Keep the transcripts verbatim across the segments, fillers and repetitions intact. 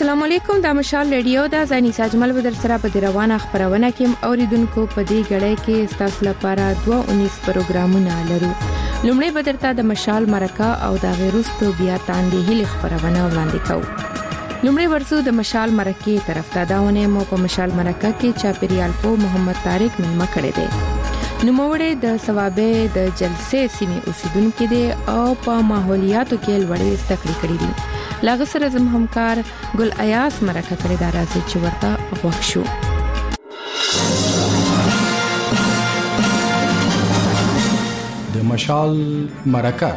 السلام علیکم، د مشال ریډیو د زنی ساجمل بدر سره په روانه خبرونه کې اوریدونکو په دې غړې کې تاسو لپاره دوه انیس پروګرامونه لرو. لومړی بدرته د مشال مرکه او د غیرستو بیا تاندې هلي خبرونه وړاندې کوو. لومړی ورسو د مشال مرکه طرف ته داونه مو په مشال مرکه کې چاپیریال په محمد طارق ملما کړی دی. نوموړی د ثوابه د جلسې سیمې اوسیدونکو دی او په ماحولیاتو کې لوړې استقلی کړې دي. لاغه سره زم همکار ګل ایاس مرکه کړی دا راځي چې ورته غوښ شو. د مشال مرکه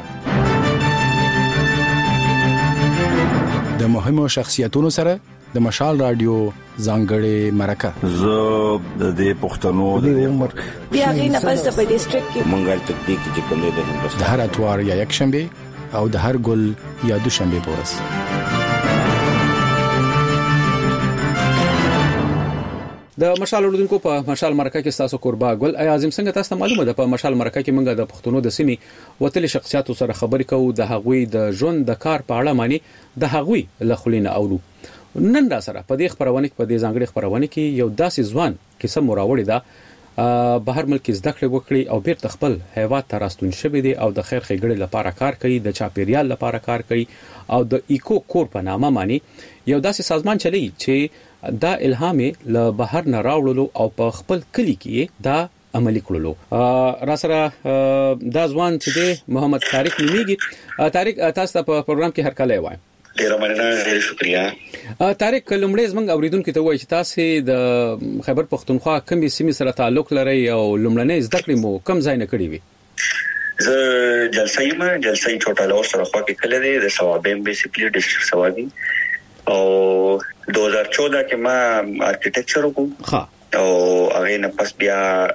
د مهمو شخصیتونو سره د مشال رادیو ځانګړې مرکه. زه د دې پښتنو د عمر بیا غینه پس د ډیسټریکټ کې منګل تکتیک چې کوم دی د هندستان د هر اتوار یا یک شنبه او د هر ګل یا دوشنبه پورس. د مشال وروډونکو په مشال مرکه کې تاسو قربا ګل اعظم څنګه تاسو معلومه ده په مشال مرکه کې موږ د پښتونو د سیمې وتلي شخصیتو سره خبرې کوو د هغوی د ژوند د کار په اړه معنی د هغوی لخلینه اورو. نن دا سره په دې خبرونه کې په دې ځانګړي خبرونه کې یو داسې ځوان کیسه مراوړی ده بهر ملک زده کړې وکړي او بیرته خپل هیواد ته راستون شوی دی او د خیر ښېګړې لپاره کار کوي، د چاپیریال لپاره کار کوي او د ایکو کور په نامه معنی یو داسې سازمان چلی چې دا الهام له بهر نه راوړلو او په خپل کلی کې دا عملی کړلو. را سره دا ځوان چې دی محمد طارق نومیږي. طارق تاسو ته په پروګرام کې هر کله وایم. ډیر مننه، ډیر شکریا. طارق لومړی زمنګ اوریدونکو ته وایي چې تاسو د خیبر پختونخوا کومې سیمې سره تعلق لرئ او لومړنۍ زده کړې مو کوم ځای نه کړې وي؟ زه جلسه یم، جلسه چوټا لور سره خوا کې کله دی د ثوابم بیسیکلی ډیسټریکټ ثوابي او دو هزار چودہ کې ما آرکیټیکچر وکړ. ها او هغه نه پس بیا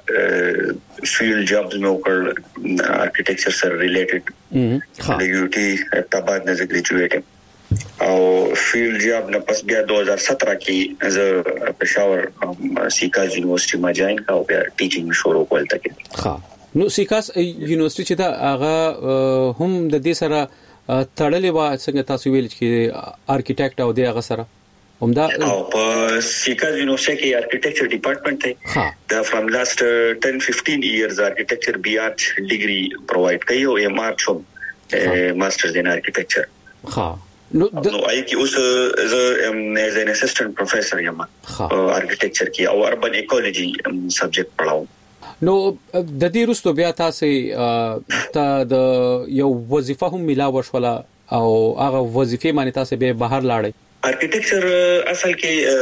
فیلډ جابز مې وکړ آرکیټیکچر سره ریلیټډ د یو ټي تباد نه ګریجویټ او فیلډ جاب نه پس بیا دو هزار سترہ کې زه پېښور سیکاز یونیورسيټي ما جوائن کا او بیا ټیچینګ شروع کول تکه. ها نو سیکاز یونیورسيټي چې دا هغه هم د دې سره تړلې و څنګه تاسو ویل چې آرکیټیکټ او د هغه سره همدا او په سیکاز یونیورسيټي کې آرکیټیکچر ډپارټمنټ دی. دا فرام لاست ټین ففټین ایئرز آرکیټیکچر بي آرټ ډیګري پرووایډ کوي او ایم آر شو ماسترز ان آرکیټیکچر. ها نو نو آی کی اوس زه ام ایز ان اسسټنټ پروفیسور یم آرکیټیکچر کې او اربن ایکولوژي سبجیکټ پڑھاوم. نو د دې وروسته بیا تاسو ته د یو وظیفه هم ملاو شوله او هغه وظیفه باندې تاسو به بهر لاړی. آرکیټیکچر اصل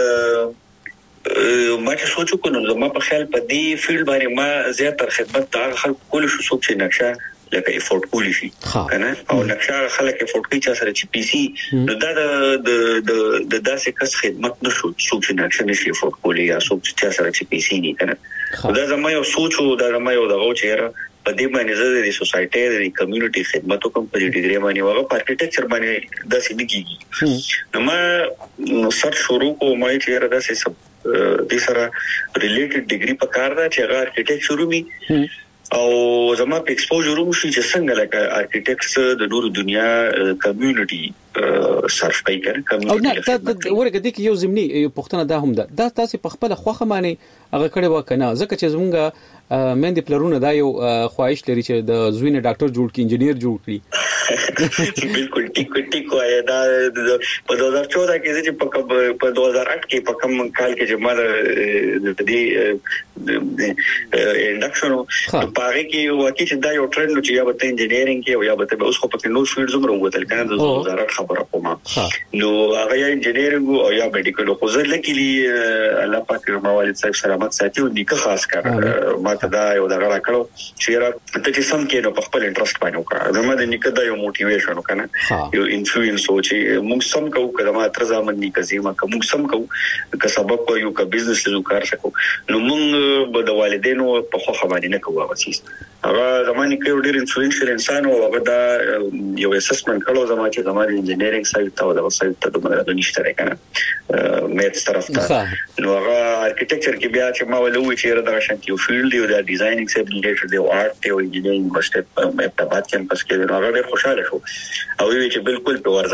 کې ما چې سوچو کو نو ما په خیال په دې فیلډ باندې ما زیاتره خدمت د خلکو کول شو سوچ چې نقشه لکه افورد کولی شي کنه او نقشه خلک افورد کوي چې سره چې پی سي نو دا د د د داسې کس خدمت نشو سوچ چې نقشه نشي افورد کولی یا سوچ چې سره چې پی سي نه کنه دا زما یو سوچو دا زما یو دغه چیرې په دې باندې زه د سوسایټي د کمیونټي خدماتو کوم په ډیګري باندې وغه په آرکیټیکچر باندې د سیدګي نو ما سر شروع کوم ما چې را داسې سب د سره ریلیټډ ډیګري په کار دا چې هغه آرکیټیکچر می او زما په ایکسپوژر وو شي چې څنګه لکه آرکیټیکټس د ډورو دنیا کمیونټي سرف کوي کنه او نه دا ورګه د یو زمینی پښتنه دا هم ده دا تاسو په خپل خوخه معنی هغه کړي وکنه ځکه چې زمونږه مېندې پلرونه دا یو خواهش لري چې د زوینه ډاکټر جوړ کړي انجنیر جوړ کړي. بالکل ټیک ټیک وای دا په دو هزار چودہ کې چې په دو هزار آٹھ کې په کوم کال کې چې ما د دې انډکشن په هغه کې واقعي چې دا یو ټرند چې یا به انجینرینګ کې او یا به اوس خو په نور فیلډ زموږ وروتل کنه د دو هزار آٹھ خبره کوم نو هغه یا انجینرینګ او یا میډیکل خو زه لکلی الله پاک موالد صاحب سلامت ساتي او نیکه خاص کړ ما ته دا یو دغه راکړو چې را ته چې سم کې نو په خپل انټرست باندې وکړه زما د نیکه دا یو موټیویشن وکنه یو انفلوئنس او چې موږ سم کوو کله ما تر ځامن نیکه زما کوم سم کوو که سبب کو یو که بزنس له کار شکو نو موږ به د والدینو په خو باندې نه کوو واسیس هغه زمانه کې ډېر انفلوئنشل انسان او هغه دا یو اسسمنت کړو زما چې زما انجینرینګ سایت ته د سایت ته د مدرسې نشته راکنه میتس طرف ته نو هغه آرکیټیکچر کې بیا چې ما ولوي چې دا شانتي یو فیلډ دی د ډیزاینینګ سره ریلیټډ دی او آرټ او انجینرینګ مشته په ابتدات کمپس کې نو هغه ډېر خوشاله شو او وی چې بالکل په ورځه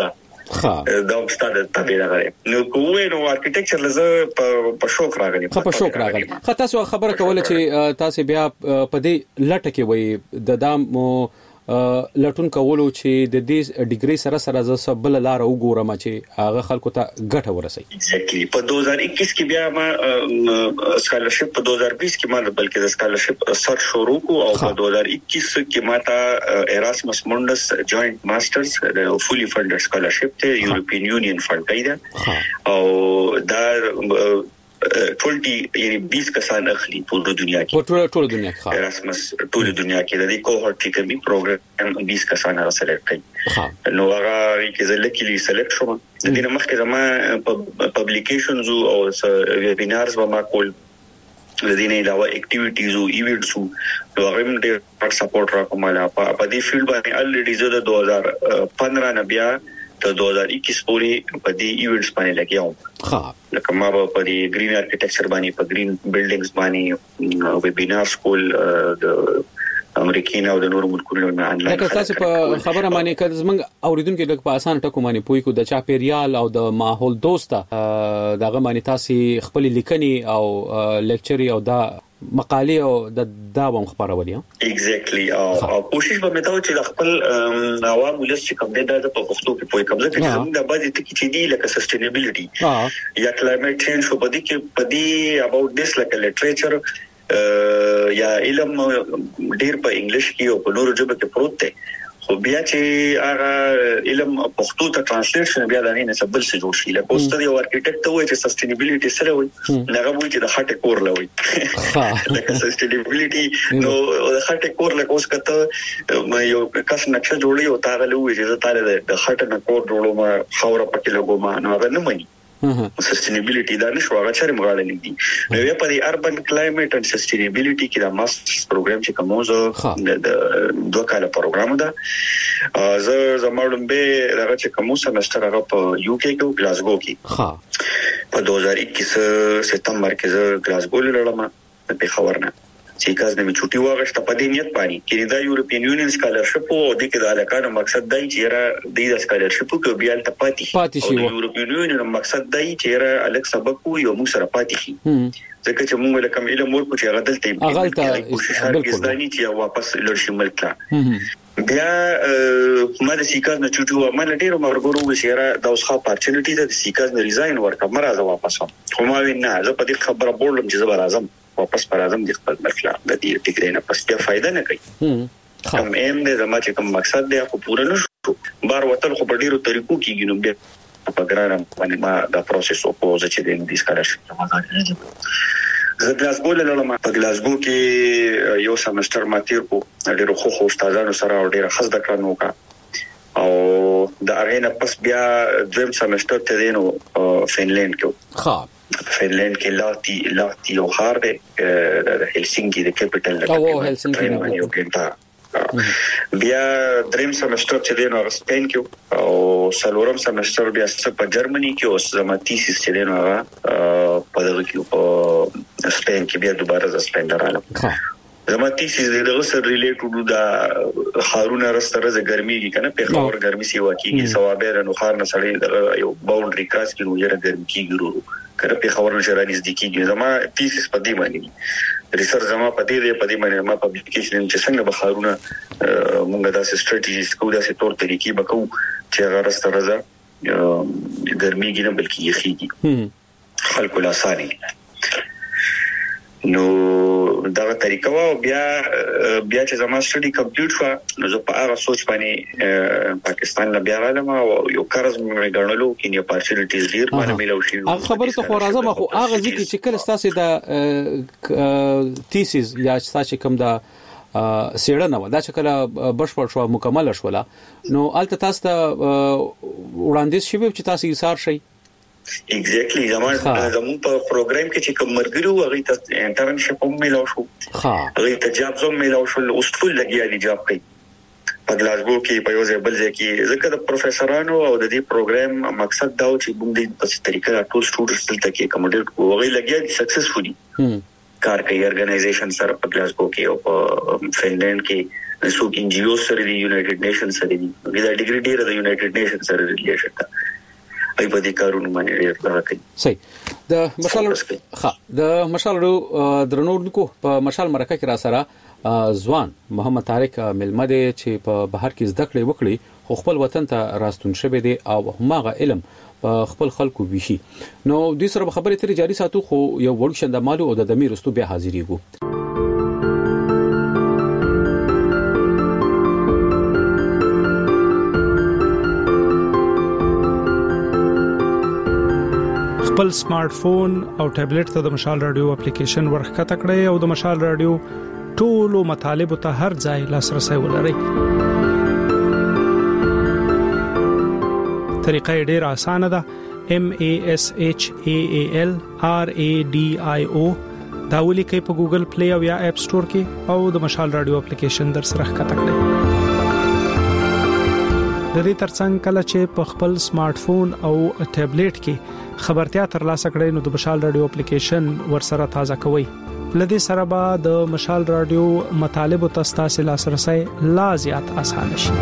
دا ستاره تابع راغلی نو کوه نو ارکیټیکچر لزه په شوق راغلی په شوق راغلی خو تاسو خبره کوله چې تاسو بیا په دې لټه کې وي د دام لټون کولو چې د دې ډیګري سره سره ز سبل لار وګورم چې هغه خلکو ته ګټه ورسي ایگزیکټلی په دو هزار اکیس کې بیا ما سکالرشپ په دو هزار بیس کې ما بلکې د سکالرشپ سر شروع کو او په دو هزار اکیس کې ما ته ایراسمس مونډس جوائنٹ ماسترز د فولي فندډ سکالرشپ ته یورپین یونین فند دی او دا ټولټي یعنی بیس کسان اخلي ټول دنیا کې ټول ټول دنیا کې ایراسمس ټول دنیا کې د دې کوهورټ کې کمی پروګرام بیس کسان را سلیکټ کړي نو هغه کې زلکلی سلیکټ شوم د دې مخکې زما پبلیکیشنز او ویبینارز و ما کول د دې نه علاوه اکټیویټیز او ایونټس نو هغه هم ډېر سپورټ راکوماله په دې فیلډ باندې الریډي زه د دو هزار پندرہ نه بیا ته دو هزار اکیس پورې په دې ایونټس باندې لګیاو ها لکه ما په دې گرین ارکیټیکچر باندې په گرین بلډینګز باندې ویبینار سکول د امریکای او د نورو ملکونو نه انلاین لکه تاسو په خبره باندې کړه زمنګ اوریدونکو لکه په اسانه ټکو باندې پوي کو د چاپیریال او د ماحول دوسته دغه باندې تاسو خپل لیکني او لیکچري او دا مقاله او د داوم خبرولې ایگزیکټلی او کوشش به مې دا چې خپل عوام ولس چې کوم د په پښتو کې پوي کوم ځکه چې دا باندې ټکی چې دی لکه سسټینبیلیټي یا کلایمټ چینج په دې کې په دې اباوت دیس لکه لټریچر یا علم ډیر په انګلیش کې او په نورو ژبو کې پروت دی خو بیا چې هغه علم پښتو ته ترانسلیشن بیا د نه سبل څه جوړ شي لکه اوس ته یو ارکیټیکټ ته وایي چې سسټینبیلیټي سره وایي هغه وایي چې د خټه کور لوي لکه سسټینبیلیټي نو د خټه کور لکه اوس کته یو کس نقشه جوړي او تاغه لوي چې تعالی د خټه نه کور جوړو ما خوره پکې لګو ما نو هغه نه مني سسټینبیلیټي دا نشو هغه چره مغاله لیدي نو بیا په اربن کلایمټ اند سسټینبیلیټي کې دا ماسترز پروګرام چې کومو د دوه کاله پروګرام ده زه زموږ به هغه چې کومو سمستر هغه په یو کې کې ګلاسګو کې ها په دو هزار اکیس سپتمبر کې زه ګلاسګو لړم په خبرنه چې کاز نه می چټي واغښت په دې نیت باندې کې دا یورپین یونین سکالرشپ او د کې د علاقانو مقصد دی چې را د سکالرشپ کو بیا ته پاتې شي یورپین یونین مقصد دی چې را الک سبق یو مو سره پاتې شي ځکه چې موږ له کوم علم ورکو چې هغه دلته هغه کوشش کوي چې واپس لړشي ملک بیا ما د سیکاز نه چټو ما ډیرو مرګورو وشيره د اوسخه اپورتونټی د سیکاز نه ریزاین ورکړم مرزه واپس خو ما وینا زه په دې خبره بولم چې زه راځم واپس پر اعظم د خپل مخلا د دې ټیګرې نه پس بیا فائدہ نه کوي کوم ایم دې زما چې کوم مقصد دی خو پوره نشو بار وتل خو په ډیرو طریقو کېږي نو بیا په ګرانم باندې ما دا پروسس او پوز چې د دې سکالرشپ راځي زه ګلاسګو لرم په ګلاسګو کې یو سمستر ماتیر کو ډیرو خو خو استادانو سره ډیره خزده کړنو کا او د اغه پس بیا دویم سمستر ته دینو فنلند کې ها فنلند کې لاتی لاتی او خار دی د هلسینکی د کیپټل او هلسینکی یو کې بیا دریم سمستر چې دینو سپین کې او سلورم سمستر بیا په جرمني کې او زماتیسیس چې دینو په دغه کې په سپین کې بیا دوباره ز سپین رااله زماتیسیس دغه سره ریلیټډ دا خارونه رستره ز ګرمي کې کنه په خور ګرمي سی واکیږي ثوابه نو خار نه سړی یو باونډري کراس کې نو یره ګرمي کیږي کله په خبرو نشه نږدې کیږي زما تیسیس په دې باندې ریسرچ زما په دې دی په دې باندې ما پبلیکیشن چې څنګه بخارونه مونږ دا سټریټیجیز کو دا څه تور طریقې بکو چې هغه راستره ځه ګرمي کې نه بلکې یخیږي خلکو لا ساري نو دا طریقه وا بیا بیا چې زما سټډي کمپلیټ شو نو زه په هغه سوچ باندې پاکستان لا بیا راځم او یو قرض مې غنلو کې نه اپورتونټیز ډیر باندې ملو شي هغه خبره ته خو راځم خو هغه ځکه چې کله تاسو دا تیسیس یا تاسو کوم دا سیړنه و دا چې کله بشپړ شو مکمل شو نو الته تاسو ته وړاندیز شوی چې تاسو یې سار شي ایگزیکټلی زمون زمون په پروګرام کې چې کوم مرګرو هغه ته انټرنشپ هم ملو شو هغه ته جاب هم ملو شو اوس ټول لګیا دي جاب کوي په ګلاسګو کې په یو ځای بل ځای کې ځکه د پروفیسورانو او د دې پروګرام مقصد دا و چې موږ د په طریقه ټول سټوډنټس دلته کې کومډیټ کوو هغه لګیا دي سکسسفولي کار کوي ارګنایزیشن سره په گلاسکو کې او په فنلند کې څو ان جی او سره دی یونایټډ نیشن سره دی دا ډیګری ډیر د یونایټډ نیشن سره ریلیشن ده ای په دې کارونه باندې ډیر کار کوي. صحیح. د مشال ها د مشال درنونکو په مشال مرکه کې را سره ځوان محمد طارق ملمده چې په بهر کې زده کړې وکړي خو خپل وطن ته راستون شوی دی او هماغه علم په خپل خلکو ویشي. نو د سره خبرې ترې جاري ساتو خو یو وړ شند مالو او د دمیر رستو بیا حاضرېږو. خپل سمارټ فون او ټابلیټ ته د مشال رادیو اپلیکیشن ورخکته کړئ او د مشال رادیو ټولو مطالب ته هر ځای لاسرسي ولرئ. طریقه ډیره اسانه ده. M A S H A A L R A D I O دا ولیکئ په ګوګل پلی او یا اپ سٹور کې او د مشال رادیو اپلیکیشن در سره ښکته کړئ. د دې ترڅنګ کله چې په خپل سمارټ فون او ټابلیټ کې خبرتیا ترلاسه کړئ نو د مشال رادیو اپلیکیشن ورسره تازه کوئ. لدې سره به د مشال رادیو مطالب او تاسو لاسرسي لا زیات اسانه شي.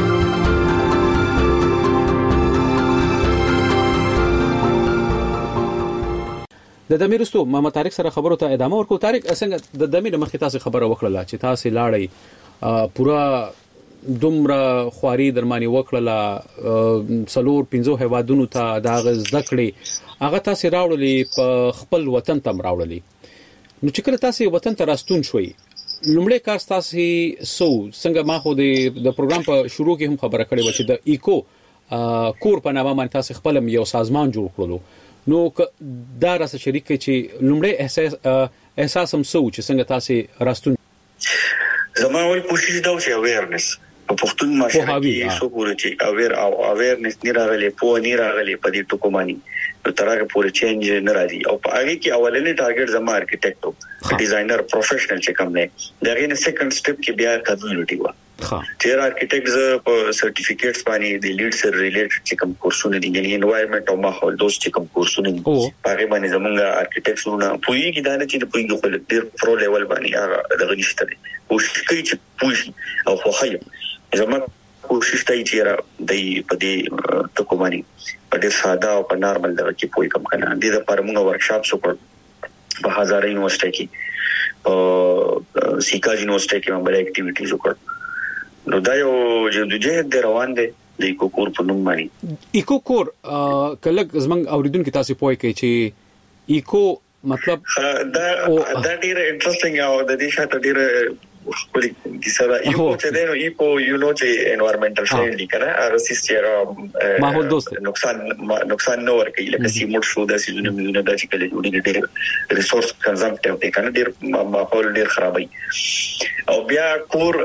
د دمیرستو محمد طارق سره خبرو ته ادامه ورکو. طارق څنګه د دمیر مخې تاسو خبره وکړه چې تاسو لاړی پورا دومره خواري درمانی وکړه سلور پنځو هوادونو ته دا غز دکړي هغه تاسو راوړلې په خپل وطن ته راوړلې. نو چې کله تاسو وطن ته راستون شوي لومړی کار تاسو سو څنګه ما خو د پروګرام په شروع کې هم خبره کړې و چې د ایکو کور په نامه باندې تاسو خپل یو سازمان جوړ کړلو. نو دا راسه شریک چې لومړی احساس احساس هم سو چې څنګه تاسو راستون زموږ کوشش دا چې اویرنس په پښتون معاشره کې څو پورې چې اویر او اویرنس نه راغلي په نه راغلي په دې ټکو باندې نو ترغه پورې چینج نه راځي او په هغه کې اولنې ټارګټ زما ارکیټیکټ ډیزاینر پروفیشنل چې کوم نه دا غي سیکنډ سټپ کې بیا کمیونټي و ها چې ارکیټیکټس په سرټیفیکټس باندې د لیډ سره ریلیټډ چې کوم کورسونه دي یعنی انوایرنمنت او ماحول دوست چې کوم کورسونه دي هغه باندې زمونږ ارکیټیکټسونه پوي کې دا نه چې په یو خپل ډیر پرو لیول باندې هغه دغه نشته دي کوشش کوي چې پوي او خو خیم زموږ کوشش ته چې را د پدې ټکو باندې په ډیر ساده او په نارمل ډول کې پوي کم کنه د لپاره موږ ورکشاپ وکړ په هزاره یونیورسيټي کې او سیکا یونیورسيټي کې موږ اکټیویټیز وکړ. نو دا یو جدوجہد دی روان دی د ایکو کور په نوم باندې. ایکو کور کله زمنګ اوریدونکو تاسو پوي کوي چې ایکو مطلب دا دا ډیر انټرېسټینګ او د دې شاته ډیر خپل کیسه دا ایکو چې دی نو ایکو یو نو چې انوایرنمنټل فرندلی کنه هغه سیستم ماحول دوست نقصان نقصان نه ورکوي لکه سیموټ شو د سيزونه مزونه د چې کله جوړي ډېر ریسورس کنزمپټیو دی کنه ډېر ماحول ډېر خرابوي او بیا کور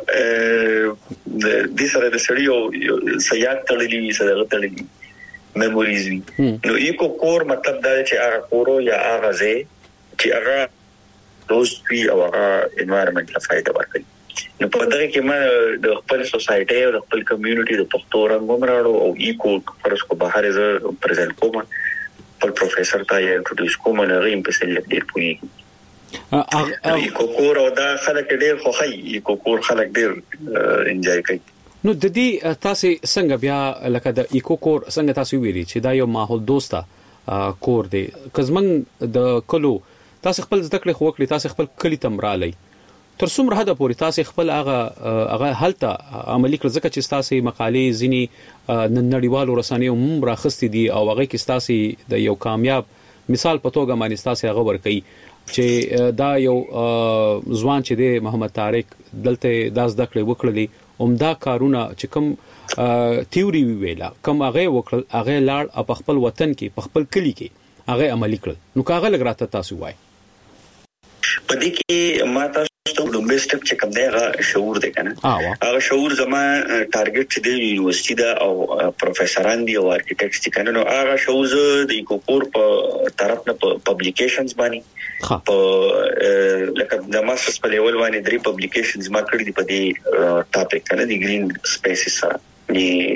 د سره د سړیو سیاق تړلې سره تړلې میموریز وي نو ایکو کور مطلب دا چې هغه کورو یا هغه ځای چې هغه دوست وی او هغه انوایرنمنت له فائدہ ورکړي. نو په دغه کې ما د خپل سوسايټي او د خپل کمیونټي د پښتو رنګوم راړو او ایکو پرس کو بهر ز پرزنټ کوم په پروفیسور ته یې انټروډوس کوم نه غیم په سل ډیر پوي ایکو کور او دا خلک ډیر خوخي ایکو کور خلک ډیر انجوای کوي. نو د دې تاسو څنګه بیا لکه د ایکو کور څنګه تاسو ویلي چې دا یو ماحول دوسته کور دی کزمن د کلو تاسو خپل زده کړې خو وکړي تاسو خپل کلی تمرالي تر څومره حد پورې تاسو خپل هغه هغه حالت عملی کړ ځکه چې تاسو مقالې ځینی نړیوالو رسنیو هم راخستې دي او هغه کې تاسو د یو کامیاب مثال په توګه باندې تاسو هغه ورکړي چې دا یو ځوان چې دی محمد طارق دلته داس زده کړې وکړلې عمده کارونه چې کوم تیوري ویلا کوم هغه وکړل هغه لاړ په خپل وطن کې په خپل کلی کې هغه عملی کړل نو کاغه لګراته تاسو وای پدې کې ما تاسو ته د بیسټ چې کوم دی هغه شعور دی کنه هغه شعور زما ټارګټ چې دی یونیورسيټي دا او پروفیسوران دی او ارکیټیکټس دي کنه نو هغه شعور د ایکوپور په طرف نه پبلیکیشنز باندې په لکه د ماسترز په لیول باندې درې پبلیکیشنز ما کړې دي په دې ټاپک کنه دی گرین سپیسز سره دی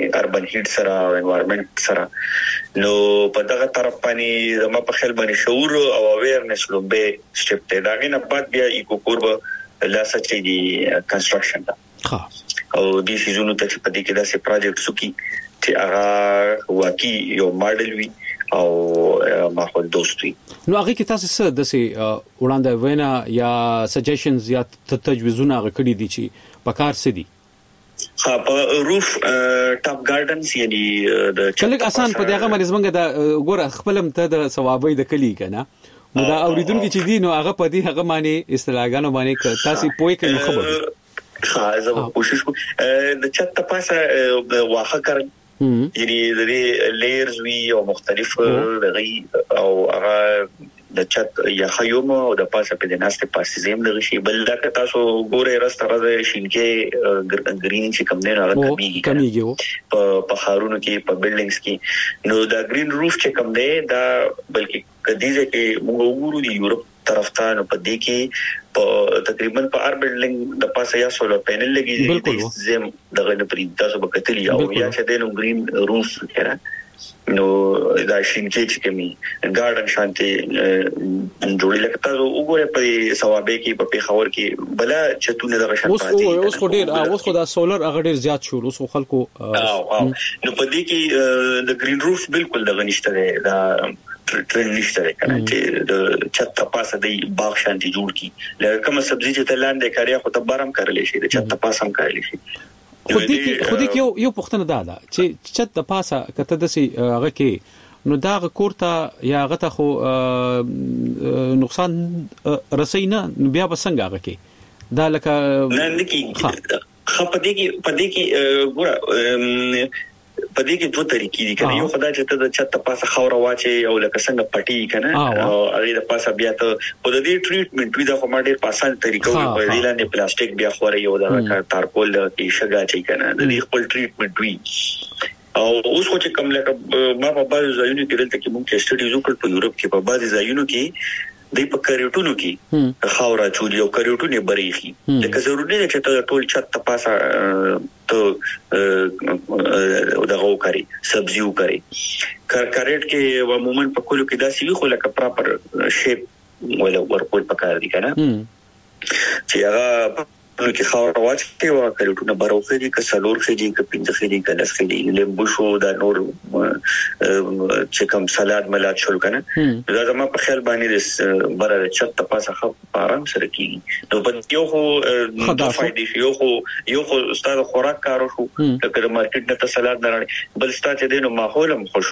اربن هیټ سره او انوایرنمنت سره نو په دغه طرف باندې زما په خیال باندې شعور او اویرنس لومبه سټپ ته دا غینه بعد بیا ایکو کوربه لا سچې دی کنستراکشن دا ها او د سيزونو ته په دې کې دا سي پروجیکټ سکی چې هغه واقعي یو ماډل وي او ماحول دوستي نو هغه کې تاسو څه د سي وړاندې وینا یا سجیشنز یا تجویزونه غکړي دي چې په کار سدي ها په روف ټاپ ګارډنز یعنی د چلګ آسان په دغه مریض منګه د ګور خپلم ته د ثوابې د کلی کنه نو دا اوریدونکو چې دي نو هغه په دې هغه معنی اصطلاحګانو باندې تاسو پوي کوي خبر ها زه کوشش کوم د چت پاسه واخه کړم یعنی د دې لیئرز وی او مختلف دغه او هغه د چت یا خیوم او د پاسه په دناسته پاسه زم دغه شی بل دا که تاسو ګوره راست راځي شینکه گرین چې کم نه راځي کمیږي په په خارونو کې په بلډینګز کې نو دا گرین روف چې کم نه دا بلکې کدیزه کې موږ وګورو د یورپ طرف ته نو په دې کې په تقریبا په ار بلډینګ د پاسه یا سولر پینل لګي زم دغه د پرې تاسو به کتلی او یا چې د نو گرین روف کړه نو دا شینکه چې کمی ګارډن شانتي جوړی لکه تاسو وګورئ په ثوابې کې په پیښور کې بلا چتونه دغه شان پاتې اوس خو ډیر اوس خو دا سولر هغه ډیر زیات شو اوس خلکو نو په دې کې د گرین روف بالکل دغه نشته دا ټرند نشته کنه چې د چت پاسه دی باغ شانتي جوړ کی لکه کوم سبزی چې تلاندې کاریا خو ته بارم کارلې شي د چت پاسه هم کارلې شي خو دې کې خو دې کې یو یو پښتنه دا ده چې چت د پاسه کته د سي هغه کې نو دا غکورته یا غته خو نقصان رسینا بیا بسنګ هغه کې دا لکه نه نکی خپ دې کې پدې کې ګور پدې کې دوه طریقې دي کنه یو خدای چې ته د چت پاسه خاور واچي او لکه څنګه پټي کنه او هغه د پاسه بیا ته په دې ټریټمنټ وی د کومه پاسان طریقو په دې لاندې پلاستیک بیا خوري یو د تارکول کې شګه چي کنه د دې خپل ټریټمنټ وی او اوس خو چې کوم لکه ما په بعض ځایونو کې دلته کې مونږ سټډیز وکړ په یورپ کې په بعض ځایونو کې د په کریټونو کې خاورا چولي او کریټونه بریخي لکه ضروري نه چې ته ټول چت پاسه ته دغه وکړي سبزي وکړي کار کریټ کې عموما په کولو کې داسې وي خو لکه پراپر شیپ ولا ورکول پکار دي کنه چې هغه نو کې خاور واچي او کریټونه بروخه دي ک سلور خېږي ک پنځه خېږي ک لس خېږي لیمبو شو دا نور چې کوم سلاد ملات شول کنه دا زما په خیال باندې بره چت پاسه خپ آرام سره کیږي نو په یو خو د فائدې یو خو یو خو استاد خوراک کارو شو لکه د مارکیټ نه ته سلاد نه راړي بل ستاسو چې دینو ماحول هم خوش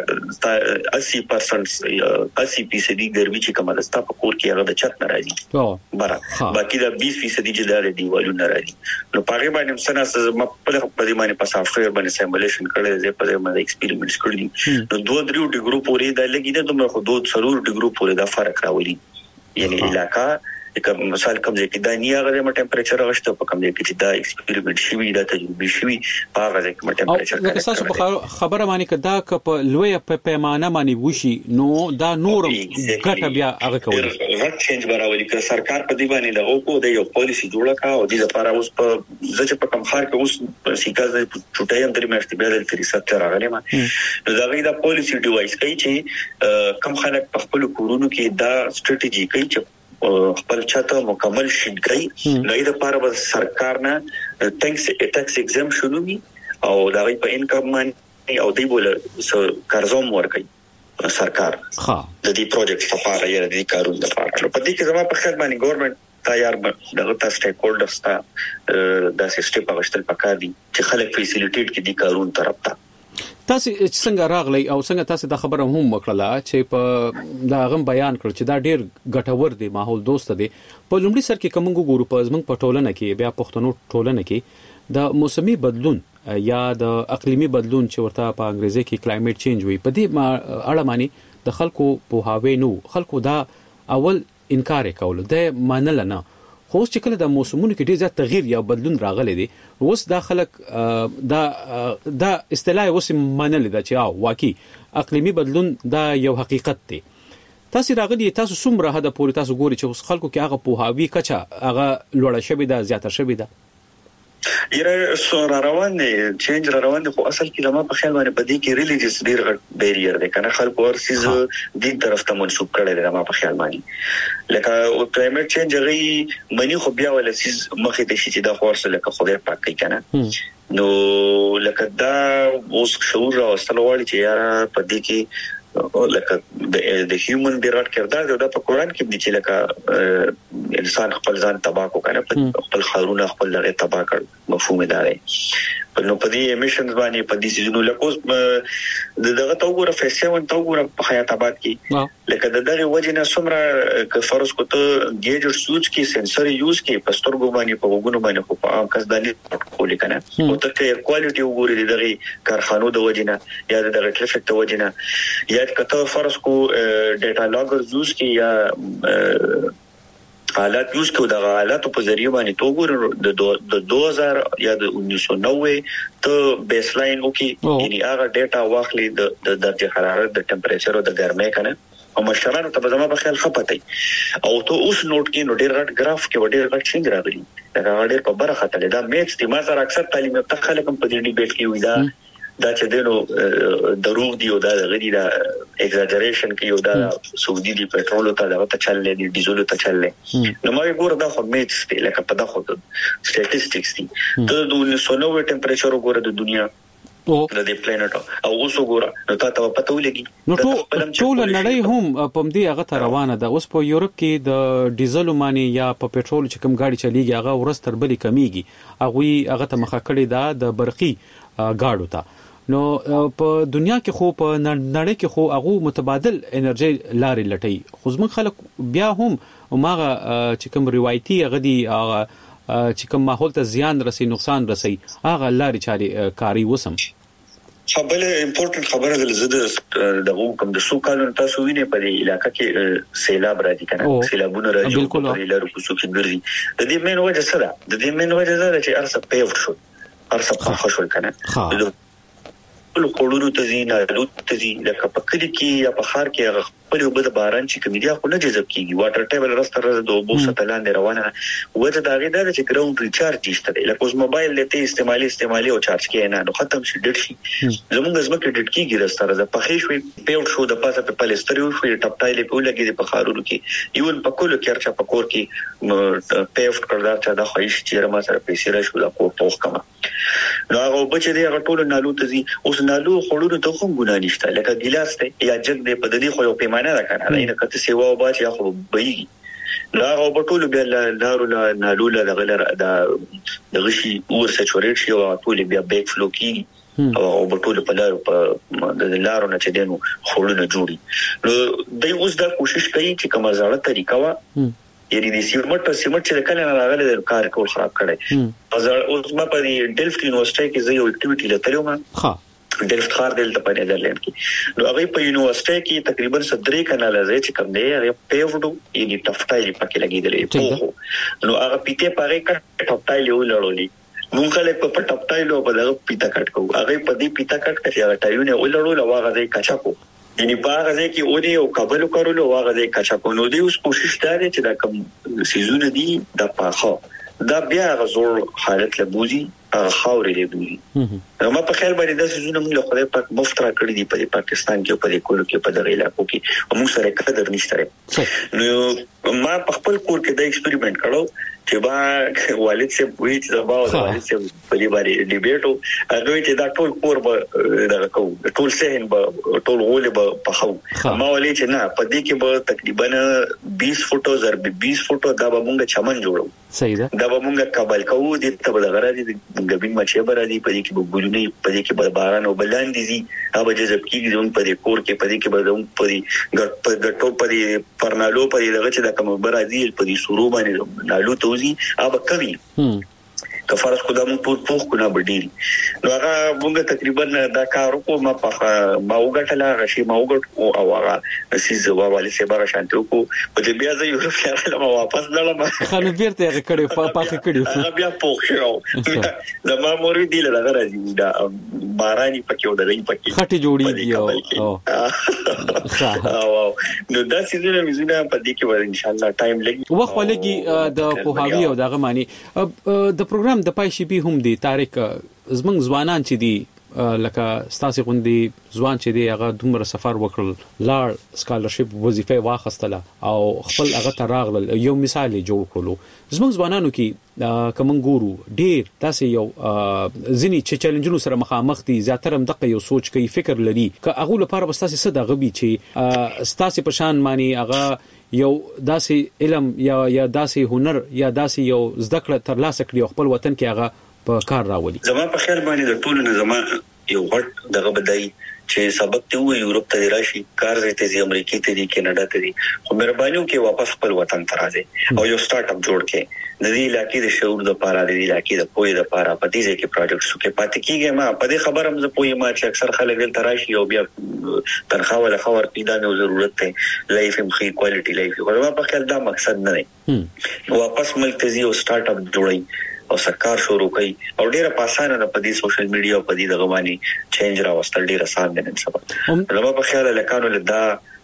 لکه اسی پرسنټ اسی فیصد ګرمي چې کومه د ستا په کور کې هغه د چت نه راځي بره باقي دا بیس فیصد چې دیوالونه راځي نو پاره باندې سنا ما په دې باندې په سافټویر باندې سیمولیشن کړل زه په دې باندې ایکسپریمنټس کړی نو دوه درو ډیګرو پورې دا لګیدا دومره خو دوه څلور ډیګرو پورې دا فرق راولي یعنی علاقہ کوم مثال کوم ځای کې دا نیغه د ټمپریچر غشته په کوم ځای کې چې دا ایکسپریمنټ شوی دا تجربه شوی په هغه ځای کې ټمپریچر لکه تاسو په خبره باندې کدا ک په لوی په پیمانه باندې وشي نو دا نور ګټه بیا هغه کوي غټ چینج براولي ک سرکار په دی باندې له او د یو پالیسی جوړه کا او د لپاره اوس په ځکه په کم خار کې اوس سیکاز چټای هم درې مېشتې بیا د ریسرچ راغلی ما دا غي دا پالیسی ډیوایس کوي چې کم خلک په خپل کورونو کې دا ستراتیژي کوي چې خپل چاته مکمل شینګي لای د پاره به سرکار نه ټیکس ټیکس ایگزمپشن وي او دا غي په انکم باندې او دی بوله قرضوم ورکړي سرکار ها د دې پروجیکټ لپاره یا د دې کارونو لپاره په دې کې زموږ په خیال باندې ګورنمنت تیار دغه تاسو سټیک هولډرز ته د سیستم په غشتل پکار دي چې خلک فیسیلیټیټ کې دي کارونه طرف ته تاسو څنګه راغلی او څنګه تاسو د خبره هم وکړه چې په دا غم بیان کړ چې دا ډیر ګټور دی ماحول دوست دی په لومړي سر کې کومو ګورو په زمنګ پټولنه کې بیا پښتنو ټولنه کې د موسمي بدلون یا د اقلیمي بدلون چې ورته په انګریزي کې کلایمټ چینج وي په دې اړه معنی د خلکو په هاوی نو خلکو دا اول انکار کول د منل نه خو چې کله د موسمونو کې ډیر زیات تغییر یا بدلون راغلی دی اوس دا خلک دا دا اصطلاح اوس منل دا چې او واقعي اقلیمي بدلون دا یو حقیقت دی تاسو راغلي تاسو څومره هدا پوری تاسو ګوري چې اوس خلکو کې هغه په هاوی کچا هغه لوړه شوی دا زیاته شوی دا یره سور روان دي چینج روان دي خو اصل کې لمه په خیال باندې پدې کې ریلیجیس ډیر غټ بیریئر دی کنه خلک ورسیز دین طرف ته منسوب کړي لمه په خیال باندې لکه او کلایمټ چینج غي منی خو بیا ولا سیز مخې ته شي چې دا خورسه لکه خدای پاک کوي کنه نو لکه دا اوس شعور او استلوالي چې یاره پدې کې لکه د هیومن بیرات کردار دا په قران کې دي چې لکه انسان خپل ځان تباہ کو کنه خپل خارونه خپل لغه تباہ کړ مفهوم دا دی نو په دې ایمیشنز باندې په دې سيزونو لکه دغه توګه فیسټیوال توګه په حیات آباد کې لکه دغه وجنه سمره ک فرض کوته ګیجر سوچ کې سنسر یوز کې پستر ګو باندې په وګونو باندې خو په عام کس باندې کولې کنه او ته کې کوالټي وګوري دغه کارخانو د وجنه یا دغه ټریفیک د وجنه یا کته فرض کو ډیټا لاګر یوز کې یا حالات یوز کو د حالات په ذریعہ باندې تو ګور د دو هزار یا د انیس سو نوے ته بیس لاین وکي یعنی هغه ډیټا واخلي د درجه حرارت د ټمپریچر او د ګرمۍ کنه او مشرانو ته به زما په خیال خپته او ته اوس نوٹ کې نو ډیر غټ گراف کې ډیر غټ چینج راغلی دا ډیر په برخه تل دا میکس دي ما سره اکثر تعلیم ته خلک په دې ډیبیټ کې وي دا دا چې دینو دروغ دی او دا غړي دا ایگزاجریشن کې یو دا سعودي دی پټرول ته دا ته چللې دي ډیزل ته چللې نو ما ګور دا خو میټس دی لکه په دا خو سټاتستیکس دي د انیس سو نوے ټمپریچر وګوره د دنیا او د پلانټ او اوس وګوره نو تاسو په پته ولګي نو ټول نړۍ هم په دې هغه ته روانه ده اوس په یورپ کې د ډیزل مانی یا په پټرول چې کوم گاډي چلیږي هغه ورستر بلی کمیږي هغه هغه ته مخه کړی دا د برقي گاډو ته نو په دنیا کې خو په نړۍ کې خو هغه متبادل انرژي لارې لټي خو زموږ خلک بیا هم ماغه چې کوم روایتي غدي هغه چې کوم ماحول ته زیان رسي نقصان رسي هغه لارې چاري کاری وسم خبره امپورټنت خبره ده زده دغه کوم د سو کالو تاسو وینئ په دې علاقې کې سیلاب راځي کنه سیلابونه راځي په لارو کوڅو کې ګرځي د دې مین وجه څه ده د دې مین وجه دا چې ارسه پیوټ شو ارسه په خښول کنه له کورونو ته زینا لوت ته زی لکه په کلی کې یا په خار کې خپل وبد باران چې کمیډیا خو نه جذب کیږي واټر ټیبل راستر د اوبو ستلان روانه وجه دا غي دا چې ګراوند ریچارج نشته لکه اوس موبایل لته استعمالي استعمالي او چارج کې نه نو ختم شي ډټ شي زمونږ زمکه ډټ کیږي راستر د پخې شوی پیوټ شو د پاسه په پلستر یو شوی ټپټایل په لګي د بخارونو کې یو په کولو کې ارچا په کور کې پیوټ کړل چې دا خوښ چې رما سره پیسې را شو د کور پوښ کما نو هغه بچی دی هغه ټول نالو ته زی اوس نالو خړونو ته کوم ګنا نشته لکه ګلاس ته یا جګ دی په دې خو یو پیمانه ده کنه نه کته سیوا او باچ یا خو بېږي لا هغه ټول بیا لارو نالو لا غلر دا دغشي ور سچورېټ شي او ټول بیا بیک فلو کی او ټول په لارو په د لارو نه چې دینو خړونه جوړي نو دوی اوس دا کوشش کوي چې کومه ځاړه طریقه وا یعنی د سیمټ سیمټ چې کله نه راغله د کار کول خراب کړي اوس ما په ډیلفټ یونیورسيټي کې زه یو اکټیویټي لته یم ها ډیلفټ خار دلته په نیدرلند کې نو هغه په یونیورسيټي کې تقریبا صدري کناله زې چې کوم دی هغه پیوډو یعنی ټفټایل پکې لګیدلې نو هغه پیته پاره کټ ټفټایل یو لړولې مونږ له په ټفټایل په دغه پیته کټ کوو هغه په دې پیته کټ کې هغه ټایونه ولړول او هغه ځای کچا کو یعنی باغ ځای کې اوري او قبول کولو هغه ځای کچا کو نو دی اوس کوشش کوي چې دا کوم سيزونه دي د پاخه دا بیا غزور حالت لبوزي خاورې لبوزي ما په خیال باندې دا سيزونه موږ له خدای پاک مفترا کړی دي په پاکستان کې په دې کولو کې په دغه علاقو کې موږ سره قدر نشته نو ما په خپل کور کې دا ایکسپریمنت کړو چې با والد سے وی چې با والد سے په دې باندې ډیبیټو هغه چې دا ټول کور به دا کو ټول سهن به ټول غول به په خو ما ولې چې نه په دې کې به تقریبا بیس فوټو زر بیس فوټو دا به مونږ چمن جوړو صحیح ده دا به مونږ کابل کوو دې ته به غراړي د غبین مچې برادي په دې کې به ګولونی په دې کې به باران او بلان دي زی هغه جذب کیږي زموږ په دې کور کې په دې کې به زموږ په دې ګټ په ګټو په دې پرنالو په دې دغه چې دا کوم برادي په دې سورو باندې نالو توزي اب کوي کفارس کو دا مون ټول پوخ کو نه بډیل نو هغه موږ تقریبا دا کار وکړو ما په ما وګټلا غشي ما وګټ او هغه سیز ووالي سه بار شانتو کو په دې بیا زه یو خیال ما واپس لاله ما خلک بیرته هغه کړي په پاخه کړي هغه بیا پوخ شو دا ما موري دی له راځي دا باراني پکې ودرې پکې خټي جوړي او او نو دا سیزونه مزونه په دې کې ور ان شاء الله ټایم لګي وخت ولګي د پوهاوی او دغه معنی د پروګرام پیغام د پای شي به هم دی طارق زمنګ ځوانان چې دی لکه ستاسو غوندي ځوان چې دی هغه دومره سفر وکړل لاړ سکالرشپ وظیفه واخستله او خپل هغه ته راغلل یو مثال جوړ کړلو زموږ ځوانانو کې کوم ګورو ډیر تاسو یو ځینی چې چیلنجونو سره مخامخ دي زیاتره هم دغه یو سوچ کوي فکر لري که هغه لپاره بستاسو څه دغه بي چې ستاسو په شان معنی هغه یو داسې علم یا یا داسې هنر یا داسې یو زده کړه ترلاسه کړي خپل وطن کې هغه په کار راولي. زما په خیال باندې د ټولو نه زما یو غټ دغه بدای چې سبق ته وي یورپ ته راشي کار زیته زی امریکای ته دي کینیډا ته دي خو مهرباني وکړئ واپس خپل وطن ته راځي او یو سٹارټ اپ جوړ کړئ د دې علاقې د شعور د پاره د دې علاقې د پوهې د پاره په دې کې پروجیکټس کې پاتې کیږي ما په دې خبره هم زه پوهې ما چې اکثر خلک دلته راشي او بیا تنخواه ولا خبر پیدا نه ضرورت ته لایف هم خې کوالټي لایف او ما په خیال دا مقصد نه دی واپس ملک ته زی او سٹارټ اپ جوړي او سرکار شروع کوي او ډیره پاسانه په دې سوشل میډیا او په دې دغه باندې چینج راوستل ډیره آسان دي نن سبا نو په خیال لکانو لدا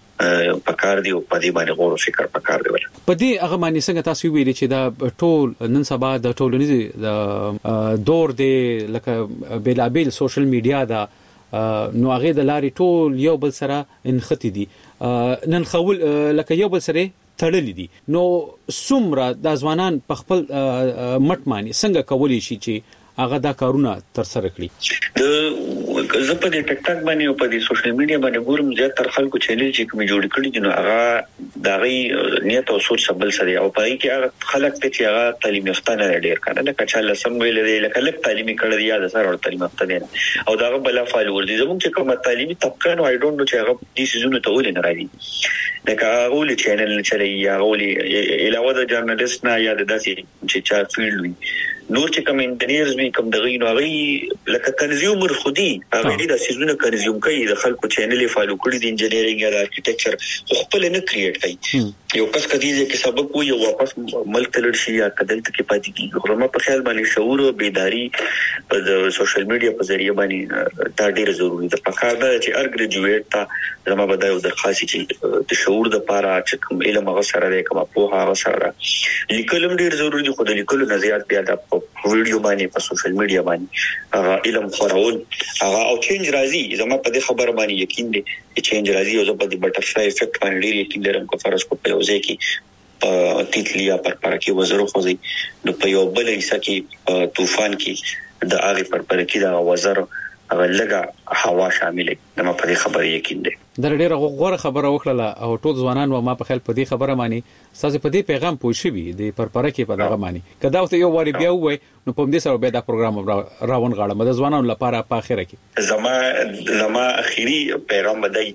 پکار دی او په دې باندې غور او فکر پکار دی په دې هغه باندې څنګه تاسو ویلي چې دا ټول نن سبا د ټولنیز د دور دی لکه بیلابل سوشل میډیا دا نو هغه د لاري ټول یو بل سره انختی دي نن خول لکه یو بل سره تړلې دي نو څومره د ځوانان په خپل مټ معنی څنګه کولی شي چې هغه دا کارونه تر سره کړي د زه په دې ټک ټاک باندې او په دې سوشل میډیا باندې ګورم چې تر خلکو چینل چې کوم جوړ کړي دي نو هغه د غي نیت او سوچ سبل سره او په کې هغه خلک ته چې هغه تعلیم یافته نه ډیر کنه لکه چې لسم ویل دی لکه لک تعلیمي کړی یا د سره تعلیم یافته دي او دا بل فالوور دي زموږ چې کوم تعلیمي طبقه نو آی ډونټ نو چې هغه دې سيزونه ته ولې نه راځي لکه غولي چینل چره یا غولي علاوه د جرنالست نه یا د داسې چې چا فیلډ وي نور چې کوم انجینیرز وي کوم دغه نو هغه لکه کنزیومر خودي هغه د سيزونه کنزیوم کوي د خلکو چینل فالو کړی د انجینیرینګ یا د ارکیټیکچر خپل نه کریټ کوي یو کس کدي چې سبق وي یو واپس ملک تلل شي یا کدل ته کې پاتې کیږي خو ما په خیال باندې شعور او بیداری په سوشل میډیا په ذریعہ باندې دا ډیر ضروری ده په کار ده چې ار ګریجویټ ته زما بدایو درخواست چې د شعور د پاره چې کوم علم هغه سره ده کوم په هغه سره لیکلم ډیر ضروری دي خو د لیکلو نظریات بیا د ویډیو باندې په سوشل میډیا باندې هغه علم خورول هغه او چینج راځي زما په دې خبره باندې یقین دي چې چینج راځي او په دې بټرفلای افیکټ باندې ډیر یقین لرم کو فرض کو په وځي کې په تیتلیا پر پر کې وزرو خوځي نو په یو بل حصہ کې طوفان کې د هغه پر پر کې دا وزر هغه لګه هوا شاملې د ما په دې خبره یقین دي د ډیره غوړه خبره وکړه او ټول ځوانان و ما په خیال په دې خبره مانی ساز په دې پیغام پوه شي د پرپره کې په دغه مانی کدا ته یو واری بیا وای نو په دې سره به دا پروګرام راون غاړه د ځوانانو لپاره په اخره کې زما زما اخیری پیغام بدای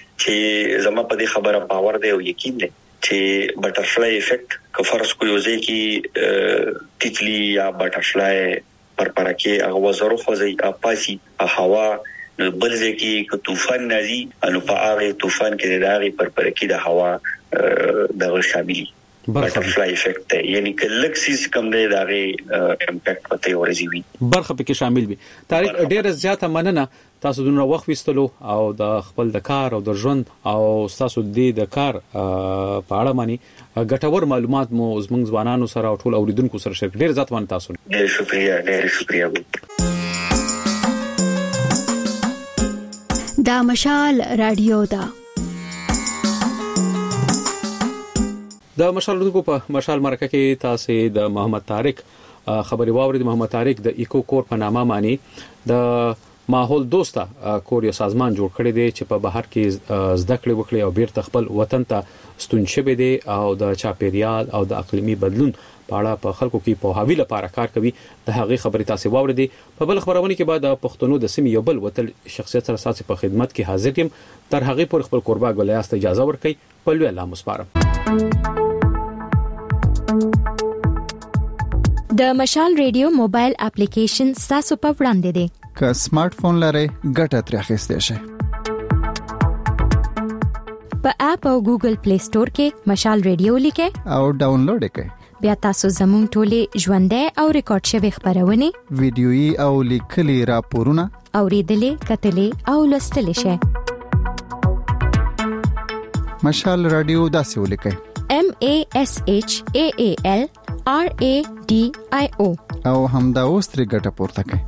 چې زما په دې خبره باور دی او یقین دی چې بټرفلای افیکټ که فرض کو یو ځای کې تیتلی یا بټرفلای پر پر کې هغه وزرو خوځي اپاسي هوا بل ځکه ک طوفان نازي انو په هغه طوفان کې د هغه پر پر کې د هوا د شاملي بټرفلای افیکټ یعنی کله کسیس کم دی د هغه امپیکټ پته ورزي وي برخه پکې شامل وي تاریخ ډیر زیاته مننه تاسو دونه وخت وستلو او د خپل د کار او د ژوند او تاسو د کار په اړه مانی ګټور معلومات مو زموږ ځوانانو سره او ټول اوریدونکو سره شریک ډیر ځات مان تاسو ډیر شکریا ډیر شکریا دا مشال رادیو دا د مشال رادیو په مشال مرکه کې تاسو د محمد طارق خبري واورید محمد طارق د ایکو کور په نامه مانی د ماحول دوسته کور یو سازمان جوړ کړی دی چې په بهر کې زده کړې وکړي او بیرته خپل وطن ته ستون شوی دی او د چاپیریال او د اقلیمي بدلون په اړه په خلکو کې په هاوی لپاره کار کوي د هغه خبري تاسو واوریدي په بل خبرونه کې بعد پښتنو د سیمې یو بل وتل شخصیت سره ساتي په خدمت کې حاضر یم تر هغه پر خپل قربا ګلیاست اجازه ورکړي په لوی الله مسپارم د مشال ریډیو موبایل اپلیکیشن تاسو په وړاندې دی که سمارټ فون لرئ ګټه ترې اخیستئ شئ په اپ او ګوګل پلی سٹور کې مشال ریډیو لیکئ او ډاونلوډ کړئ بیا تاسو زموږ ټولې ژوندۍ او ریکارډ شوی خبرونه ویډیويي او لیکلي راپورونه اوریدلې کتلې او لوستلې شئ مشال رادیو داسې ولیکئ M A S H A A L R A D I O او همدا اوس ترې ګټه پورته کړئ.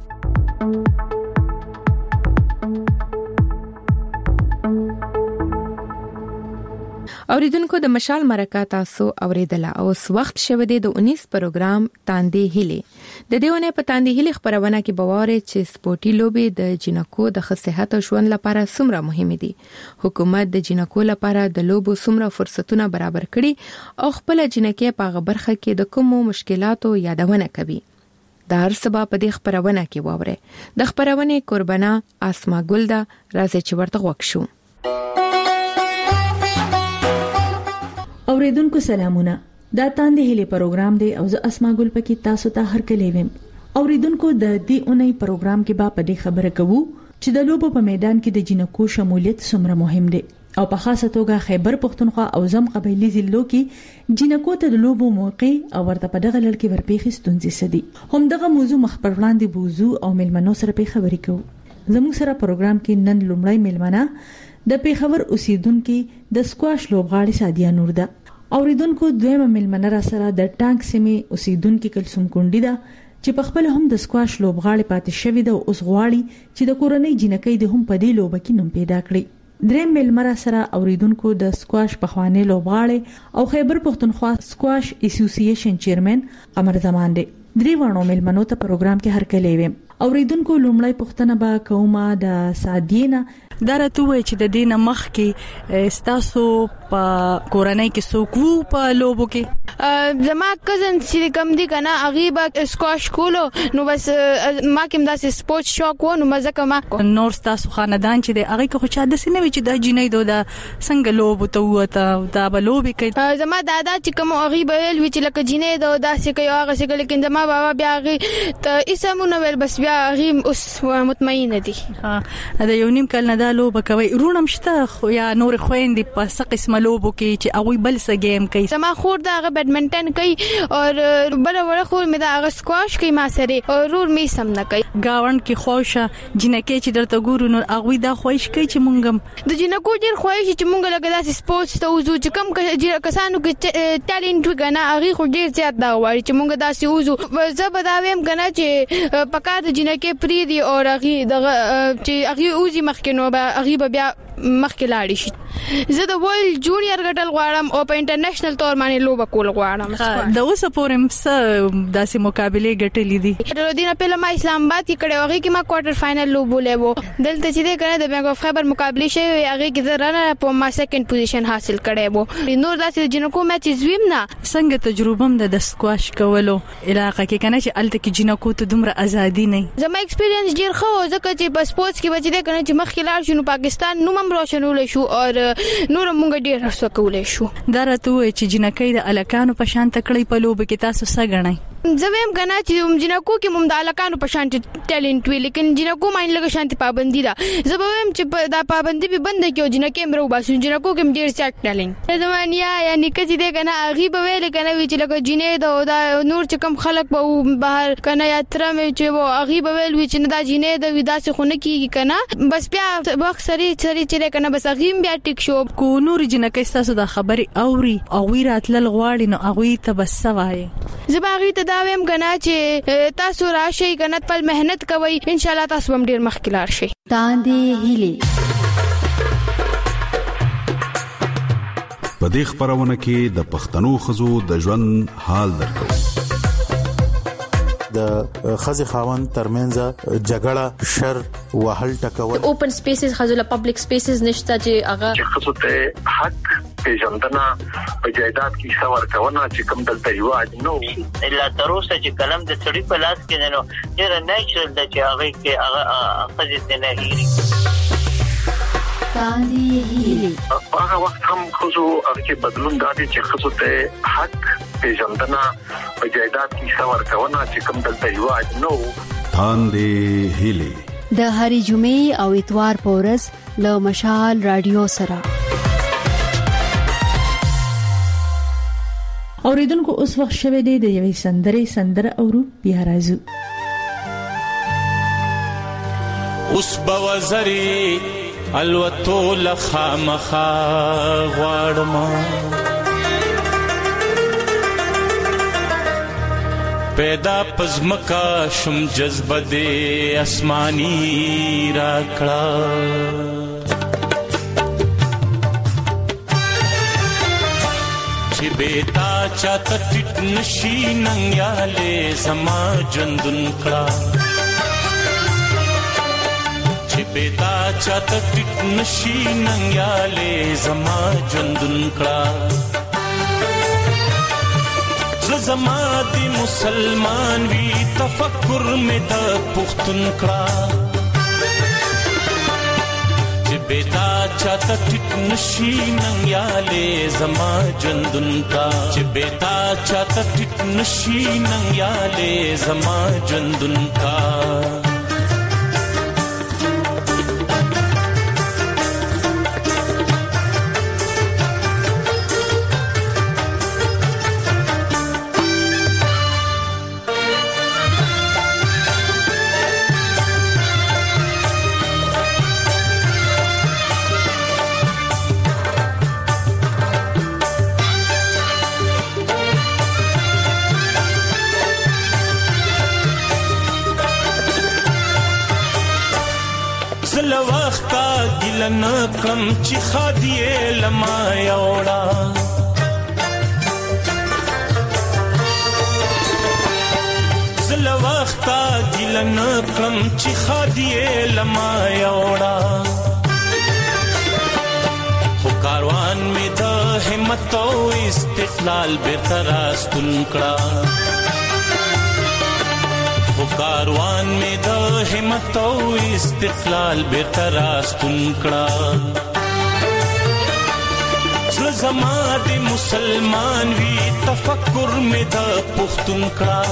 اوریدونکو د مشال مرکه تاسو اوریدله او اس وخت شوه د انیس پروګرام تاندې هلي د دیونه په تاندې هلي خبرونه کې بواره چې سپورتي لوبي د جنکو د صحت او ژوند لپاره څومره مهمه دي. حکومت د جنکو لپاره د لوبو څومره فرصتونه برابر کړي او خپل جنکې په غبرخه کې د کومو مشکلاتو یادونه کوي. د هر سبا په دې خبرونه کې ووره. د خبرونه قربانا اسما ګل دا راځي چې ورته وښو. اوریدونکو سلامونه. دا تاندې هلي پروګرام دی او زه اسما ګل پکې تاسو ته هر کله ویم. اوریدونکو د دې اونۍ پروګرام کې به په دې خبره کوو چې د لوبو په میدان کې د جنکو شمولیت څومره مهم دی او په خاصه توګه خیبر پښتونخوا او زم قبایلی ضلعو کې جنکو ته د لوبو موقع او ورته په دغه لړ کې ورپېښې ستونزې سدي. هم دغه موضوع مخ پر وړاندې بوزو او ملمنو سره په خبرې کوو. زموږ سره پروګرام کې نن لومړی ملمنه د پیښور اوسیدونکو د سکواش لوبغاړي سادیا نور ده. اوریدونکو دویمه ملمنه را سره د ټانک سیمې اوسیدونکو کلسوم کونډي ده چې په خپل هم د سکواش لوبغاړي پاتې شوی ده او اوس غواړي چې د کورنۍ جنکۍ د هم په دې لوب کې نوم پیدا کړي. دریم ملمنه سره اوریدونکو د سکواش پخوانی لوبغاړي او خیبر پښتونخوا سکواش اسوسییشن چیرمن قمر زمان دی. درې وانو ملمنو ته پروګرام کې هر کله ویم. اوریدونکو لومړی پوښتنه به کومه د سادینا دا راته وای چې د دینه مخ کې استاسو په کورنۍ کې سوکو په لوبو کې زما کزن چې کم دي کنه غیبه سکواش کولو نو بس ما کوم داسې سپورت شوق و نو مزه کما نور تاسو خاندان چې د هغه کو چا د سینې چې د جنۍ دوه څنګه لوبو ته وته دا به لوبي کوي. زما دادا چې کوم غیبه ویل چې لکه جنۍ دوه داسې کوي هغه څه لیکن زما بابا بیا غي ته اسمونه ول بس بیا غیم اوس مطمئنه دي. ها دا یو نیم کال نه دا لوبه کوي رونم شته خو یا نور خويندې په څه قسمه لوبو کې چې هغه بل څه گیم کوي. زما خور دا هغه بیډمنټن کوي او بل وړ خور مې دا هغه سکواش کوي ما سره او رور می سم نه کوي. گاوند کې خوښه جنکه چې درته ګورو نو هغه دا خوښ کوي چې مونږم د جنکو ډیر خوښ چې مونږ لګا داسې سپورتس ته وځو چې کم کسانو کې ټالنت وګنه هغه خو ډیر زیات دا وایي چې مونږ داسې وځو. زه به دا ویم کنه چې پکا د جنکه پری دی او هغه دغه چې هغه اوزي مخکینو به هغه بیا مخکې لاړ شي. زه د ورلد جونیئر غټل غواړم او په انټرنیشنل تور باندې لوبه کول غواړم. د اوسه پورم څه داسې مقابله غټلې دي. د دینه په لمه اسلام آباد کې کړه هغه کې ما کوارټر فائنل لوبولې وو. دلته چې ده کړه د بینک اف خیبر مقابله شوی هغه کې زه رانه په ما سیکنډ پوزیشن حاصل کړی وو. نور داسې جنکو میچ زویم نه څنګه تجربه هم د سکواش کولو علاقه کې کنه چې الته کې جنکو ته دومره ازادي نه. زما ایکسپیرینس ډیر ښه و ځکه چې په سپورتس کې بچی ده کنه چې مخکې لاړ شو پاکستان نو هم روشنول شو او نور موږ ډیر هڅه کولای شو. دا راته وای چې جنکې د الکانو په شان تکړې په لوب کې تاسو څه غنئ؟ زمیم کنه چې جنکو کې مم د الکانو په شان ټیلنت وی لیکن جنکو ماین لګ شانتي پابندي ده. زبویم چې دا پابندي به بند کیو جنکې مرو باسو جنکو کې ډیر سټ ټیلنت زمانیا یعنی کچې ده کنه اغي به ویل کنه وی چې لګ جنې دا نور چې کم خلک به بهر کنه یاترا مې چې وو اغي به ویل وی چې دا جنې د ودا څخه خونه کیږي کنه بس بیا وخت سری سری چې کنه بس اغي بیا ټیک شو کو نور جنکې تاسو د خبري اوري او وی راتل غواړي نو اغي ته بس سوای زباغي ته دا ویم کنه چې تاسو راشي کنه خپل مهنت کوي ان شاء الله تاسو هم ډیر مخکلار شي. تاندې هلي په دې خبرونه کې د پښتنو خزو د ژوند حال درکو. د خزي خاوند ترمنځ جګړه شر وهل ټکول اوپن سپیسز خزو پبلک سپیسز نشته چې هغه خصوص ته حق پیژندنه په جایداد کې څور کونه چې کوم دلته یو نو الا تروسه چې کلم د سړي په لاس کې نه ډیر نیچرل د چې هغه کې هغه خزي نه هېري. تاندې هلي هغه وخت هم خصو هغه بدلون دادي چې خصوص ته حق پیژندنه په جایداد کې څور کونه چې کوم دلته یو نو. تاندې هلي د هری جمعې او اتوار په ورځ له مشال رادیو سره. اوریدونکو اوس وخت شوه دی د یوې سندرې سندره اورو بیا راځو. اوس بوزري الوتو لخامخا غواړم پیدا پزمکا شم جذبه دې اسماني راکړه چې بیتا چاته ټټ نشي ننګیاله زما ژوندون کړه چې بیتا چاته ټټ نشي ننګیاله زما ژوندون کړه زما دی مسلمان وی تفکر میں دا پختون کړه چې بیتا چاته ټټ نشي ننګیاله زما ژوندون کړه چې بیتا چاته ټټ نشي ننګیاله زما ژوندون کړه نکم چې خادیه لما یوړا زل وخت دل نکم چې خادیه لما یوړا خو کاروان می د همت او استقلال بیرته راستون کړه خو کاروان می د همت او استقلال بیرته راستون کړه زړه زما د مسلمان وی تفکر می د پښتون کړه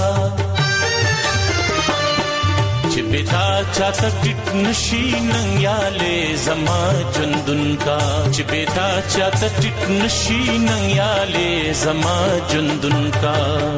چې بیتا چاته ټټ نشي ننګیاله زما ژوندون کا چې بیتا چاته ټټ نشي ننګیاله زما ژوندون کا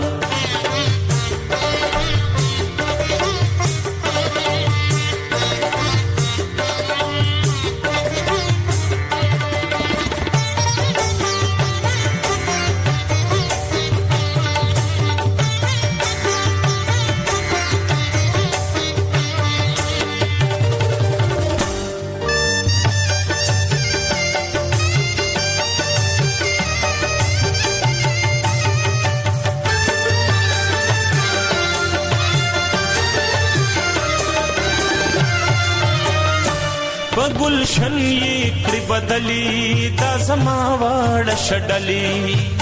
گلشن یہ کڑی بدلی دا زما واڑ شڈلی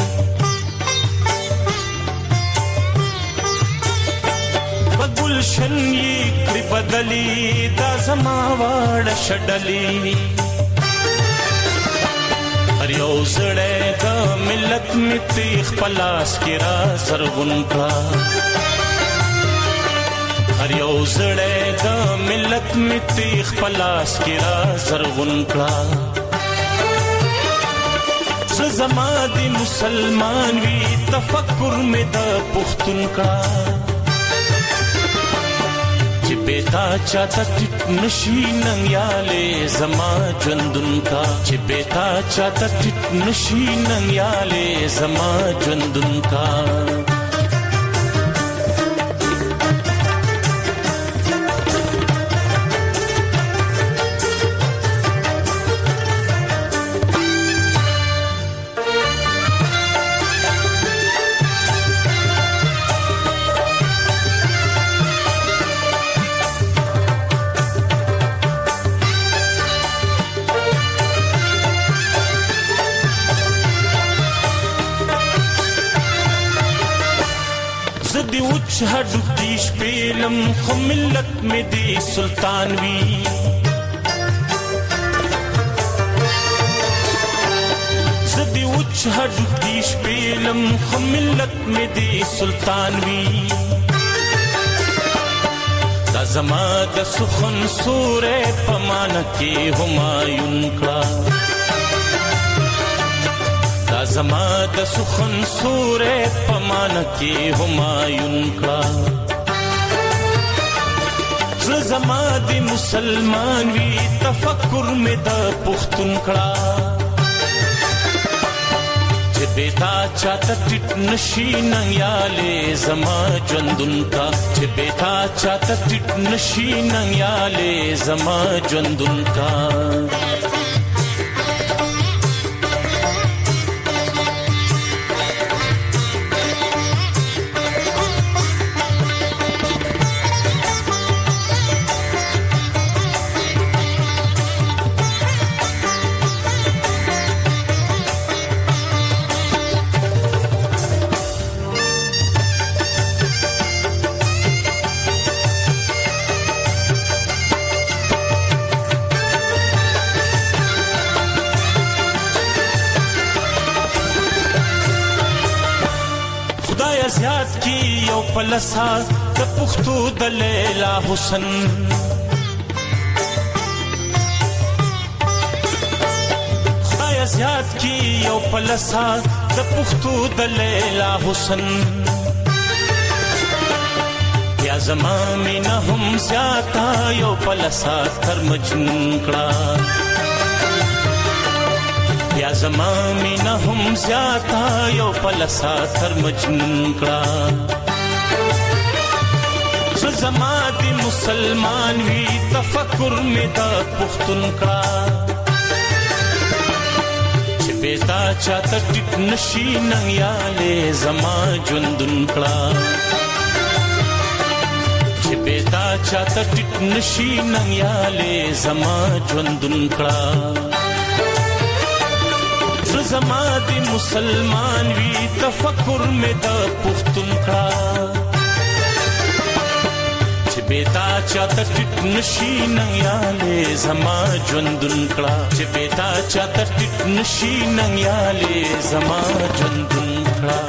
گلشن یہ کڑی بدلی دا زما واڑ شڈلی ہر یو زڑے دا ملت میں تیخ پلاس کی را زرغن کا هر یو زړه د ملت می تیخ پلاس کی را زرغون کړه زما دی مسلمان وی تفکر می د پښتون کړه چې بیتا چاته ټټ نشي ننګیاله زما ژوندون کا چې بیتا چاته ټټ نشي ننګیاله زما ژوندون کا हडू तीश पेलम खो मिल्लत में दे सुल्तानवी जदी उच्च हडू तीश पेलम खो मिल्लत में दे सुल्तानवी दा जमा द सुखन सूरे पमाना के हुमायूं का زما د سخن سورې پمان کې همایون کا زما د مسلمان وی تفکر می د پښتون کړه چې بیتا چاته ټټ نشي ننګیاله زما ژوندون کا چې بیتا چاته ټټ نشي ننګیاله زما ژوندون کا زیات کی یو پلسا د پختو د لیلا حسن خدای زیات کی یو پلسا د پختو د لیلا حسن یا زمامي نه هم زیاتا یو پلسا تر مجنون کړه یا زمامي نه هم زیاتا یو پلسا تر مجنون کړه زما دی مسلمان وی تفکر می دا پختون کړه چې بیتا چاته ټټ نشي ننګیاله زما ژوندون کړه چې بیتا چاته ټټ نشي ننګیاله زما ژوندون کړه زما دی مسلمان وی تفکر می دا پختون کړه چې بیتا چاته ټټ نشي ننګیاله زما ژوندون کړه چې بیتا چاته ټټ نشي ننګیاله زما ژوندون کړه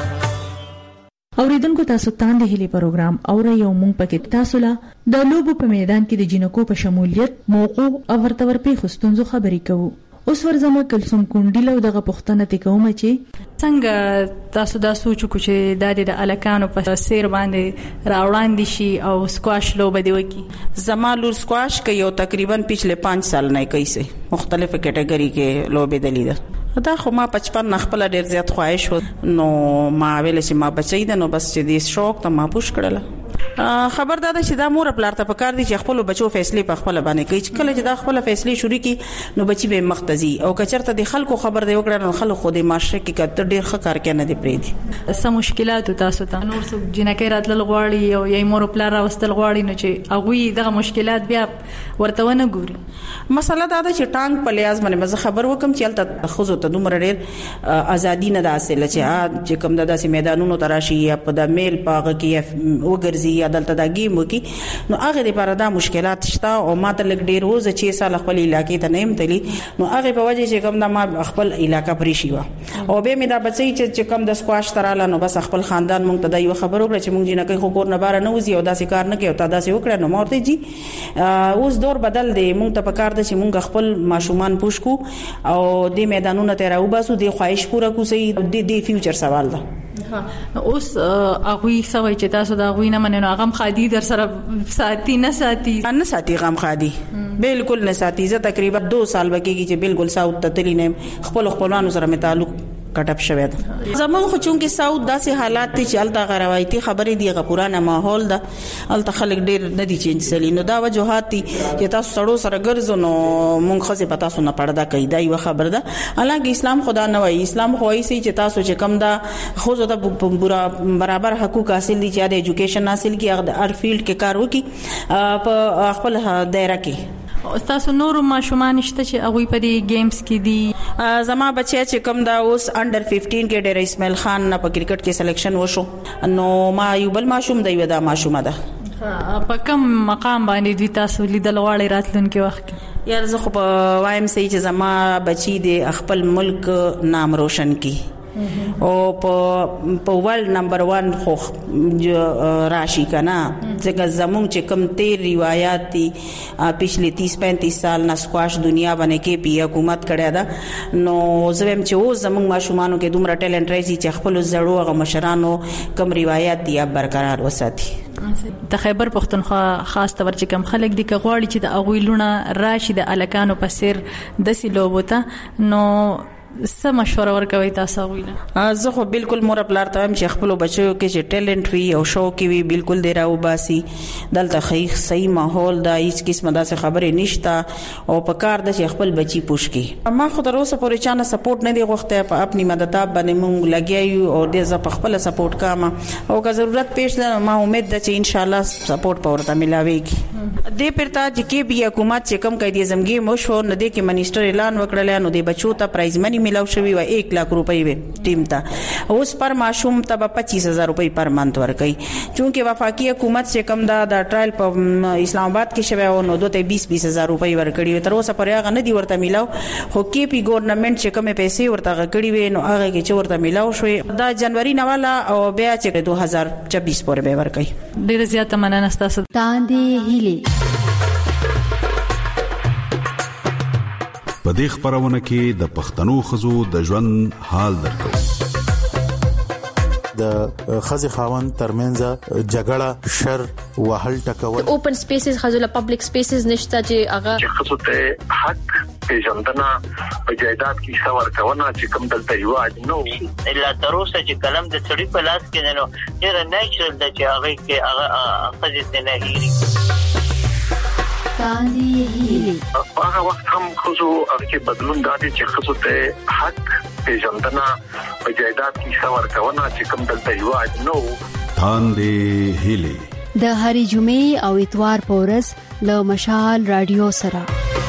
اوریدونکو تاسو تاند هلي پروګرام اور یو مونږ پکې تاسو لا د لوبو په میدان کې د جنکو په شمولیت موقع او ورته ورپی خستونزو خبرې کوو. اوس ورځمه کلسوم کونډیلو دغه پښتنه ته کوم چې څنګه تاسو دا سوچ کو چې د د الکانو په سیر باندې راوړاندې شي او سکواش لوبه دی وکي. زما لور سکواش کې یو تقریبا پچھلے پانچ سال نه کیسه مختلف کټګوري کې لوبه دلیده دا خو ما پچپن نخپل ډیر زیات خواهش و نو ما ویل چې ما بچی ده نو بس چې دې شوق ته ما پوښ کړله. خبر دا ده چې دا مور خپل ته پکار دي چې خپل بچو فیصله په خپل باندې کوي چې کله چې دا خپل فیصله شروع کی نو بچي به مختزي او کچرته د خلکو خبر دی وکړه نو خلکو خو د معاشره کې کتر ډیر ښه کار کوي نه دی پریدي. سم مشکلات تاسو ته نور څو جنکې راتل غواړي او یې مور خپل راوستل غواړي نو چې هغه دغه مشکلات بیا ورته ونه ګوري. مسله دا ده چې ټانګ په لیاز باندې مزه خبر وکم چې الته خزو ته دومره ډیر ازادي نه داسې لچې چې کوم داسې میدانونو تراشي یا په د میل پاغه کې وګرځي یا دلته دا گیم وکي نو هغه لپاره دا مشکلات شته او ماته لګ ډیر روز چې سال خپل علاقې ته نیم تلی نو هغه په وجه چې کوم د ما خپل علاقې پرې شي وا او به مې دا بچي چې کوم د سکواش تراله نو بس خپل خاندان مونږ ته دا یو خبر وکړه چې مونږ جنہ کوي خو کور نه بار نه وځي او داسې کار نه کوي او تا داسې وکړه نو مورته جی اوس دور بدل دی مونږ ته پکار دي چې مونږ خپل ماشومان پوښکو او د میدانونو ته راوباسو د خواهش پوره کوسي د د فیوچر سوال ده. اوس هغه سوي چې تاسو دا غوینه مننه غم خادي در سره ساتي نه ساتي نه ساتي غم خادي بالکل نه ساتي زه تقریبا دو سال بکیږي چې بالکل ساوت ته تلی نه خپل خپلوانو سره مې تعلق کټپ شوی ده. زمون خو چونکه ساوت داسې حالات دي چې الته غروایتي خبرې دی غپورانه ماحول ده الته خلک ډیر نه دي چینج سلی نو دا وجوهات دي چې تاسو سړو سره ګرځو نو مونږ خو پتا سو نه پړدا کوي دا یو خبر ده. حالانکه اسلام خدا نه وایي اسلام خو وایي چې تاسو چې کم دا خو زه د برابر حقوق حاصل دي چې د ایجوکیشن حاصل کی هر فیلډ کې کار وکي په خپل دایره کې. تاسو نور ماشومان شته چې هغه په دې گیمز کې دي؟ زما بچی چې کوم دا اوس انډر پنځه کې ډېر اسماعیل خان په کرکټ کې سلیکشن وشو نو ما یو بل ماشوم دی ودا ماشومه ده. په کوم مقام باندې دي تاسو لیدل غواړئ راتلونکي وخت کې؟ یار زه خو په وایم سي چې زما بچی د خپل ملک نام روشن کی او په په ورلد نمبر ون خو راشي کنه ځکه زموږ چې کم تیر روایت دي پښلې تیس پینتیس سال نه سکواش دنیا باندې کې پی حکومت کړی دا نو زم چې و زموږ ماشومانو کې دومره ټیلنټ راځي چې خپل زړو غو مشرانو کم روایت دي برقرار وساتي. د خیبر پښتونخوا خاص تور چې کم خلک دي کغواړي چې د اغوی لونه راشي د الکانو په سر د سیلو بوته نو څه مشوره ورکوي تاسو وینا؟ زه خو بالکل مور پلار ته هم چې خپل بچو کې چې ټیلنٹ وي او شو کې وي بالکل دی راو باسي دلته خیخ صحیح ماحول دا هیڅ قسمه داسې خبرې نشته او په کار د خپل بچي پوښ کې ما خو تر اوسه پورې چانه سپورټ نه دی غوښته په خپل مددتاب باندې مونږ لګیایو او د ز په خپل سپورټ کاما او که ضرورت پېښ ده ما امید ده چې ان شاء الله سپورټ پورته ملاويږي دې پرتا چې کې بي حکومت چې کم قائد اعظم کې مشو نه دي کې منیسټر اعلان وکړل نو د بچو ته پرایز منی ملاو شوی و एक लाख रुपए وي ټیم ته اوس پر معشوم ته پچیس هزار روپۍ پر منت ورکړي چونکه وفاقي حکومت چې کم دا د ټرایل په اسلام آباد کې شوی او نو دوته بیس بیس هزار روپۍ ورکړي تر اوسه پر هغه نه دی ورته ملاو خو کې پی ګورنمنت چې کومه پیسې ورته غکړي وي نو هغه کې چې ورته ملاو شوی دا جنوري نواله او بیا چې دوه هزار چوبیس پورې به ورکړي. ډیر زیاته مننه تاسو. تاندې هیلي په دې خبرونه کې د پښتنو خزو د ژوند حال درکو. د خزي خاوند ترمنځ جګړه شر وهل ټکول اوپن سپیسز خزو له پبلک سپیسز نشته چې هغه چې خزو ته حق پیژندنه په جایداد کې څور کونه چې کوم دلته یو اجنو الا تروسه چې کلم د سړي په لاس کې نه نو ډیر نیچرل د چې هغه کې هغه خزي نه هېري تاندې هیلي هغه وخت هم خزو هغه بدلون غاډي چې خزو ته حق پیژندنه په جایداد کې څور کونه چې کوم دلته یو اجنو تاندې هیلي د هری جمعې او اتوار په ورځ له مشال رادیو سره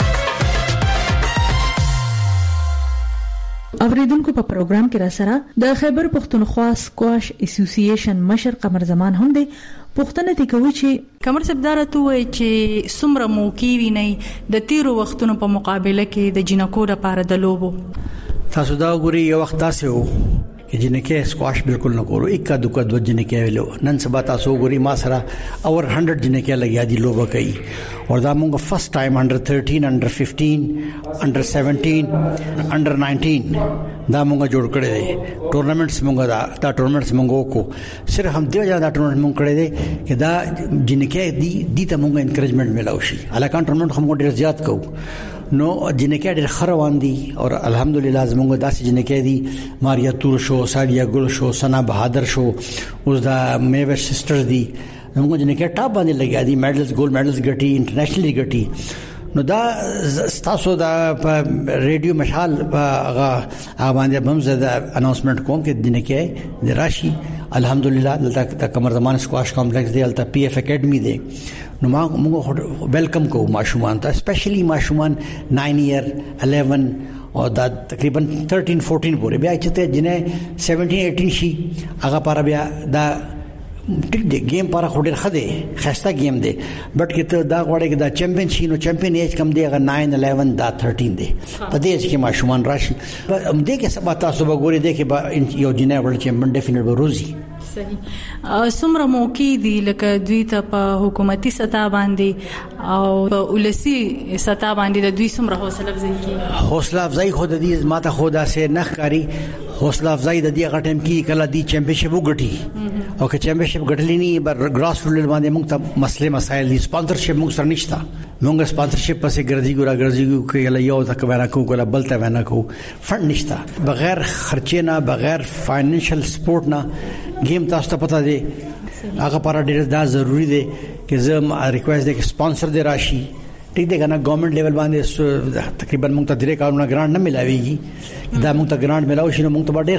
اوریدونکو په پروګرام کې را سره د خیبر پښتونخوا سکواش اسوسییشن مشر قمر زمان هم دی. پښتنه دي کوي چې قمر صاحب ته وایي چې څومره موقع ویني د تیرو وختونو په مقابله کې د جنکو لپاره د لوبو. تاسو دا ګوري یو وخت تاسو چې جنکه سکواش بالکل نه کورو اکا دوکا دو جنکه ویلو نن سبا تاسو ګوري ما سره اور سو جنکه لګیا دي لوبه کوي او دا موږ فرست ټایم انډر تھرٹین انډر ففٹین انډر سیونټین انډر نائنټین دا موږ جوړ کړی دی ټورنمنټس موږ دا دا ټورنمنټس موږ کو صرف هم دی دا ټورنمنټ موږ کړی دی چې دا جنکه دي دي ته موږ انکریجمنٹ ملاوي شي الکان ټورنمنټ هم ډیر زیات کو نو جنکه ډېر خروان دي او الحمدلله زموږ داسې جنکه دي ماریا تور شو ساډیا ګل شو سنا بهادر شو اوس دا میوه سسټر دي زموږ جنکه ټاپ باندې لګیا دي میډلز ګولډ میډلز ګټي انټرنیشنلی ګټي نو دا تاسو دا ریډیو مشال هغه هغه باندې هم زده اناونسمنت کوم کې جنکه د راشي الحمدلله دلته د قمر زمان سکواش کمپلیکس دی دلته پی ایف اکیډمي دی نو ما موږ ویلکم کو ماشومان ته سپیشلی ماشومان نو ایئر الیون او دا تقریبا تھرٹین فورٹین پورې بیا چې جنې سیونټین ایټین شي هغه پر بیا دا ټیک دی گیم پر خوري خده خسته گیم دی بٹ کته دا غوړې کې دا چمپیون شي نو چمپیون ایج کم دی هغه نو الیون دا تھرٹین دی په دې کې ماشومان راشي هم دې کې سبا تاسو وګورئ دې کې یو جنې ورلد چمپیون ډیفینټ به روزي صحیح سمره موقع دی لکه دوی ته په حکومتي سطح باندې او په ولسی سطح باندې د دوی سمره حوصله افزای کی حوصله افزای خو د دې ماته خدا سه نخکاری حوصله افزای د دې غټم کې کله دی چمپیونشپ وګټي او که چمپیونشپ ګټلی نه بر ګراس رول باندې موږ ته مسله مسایل دي سپانسرشپ موږ سره نشته موږ سپانسرشپ پسې ګرځي ګورا ګرځي کې یو تک ورا کو کله بل ته ونه کو فند نشته بغیر خرچې نه بغیر فاینانشل سپورټ نه گیم تاسو ته پتا دی هغه پر ډیر دا ضروری دی چې زه ریکوست دی چې سپانسر دی راشي ټیک دی کنه ګورنمنت لیول باندې تقریبا موږ ته ډیره کارونه ګرانټ نه ملاويږي دا موږ ته ګرانټ ملاوي شي نو موږ ته ډیر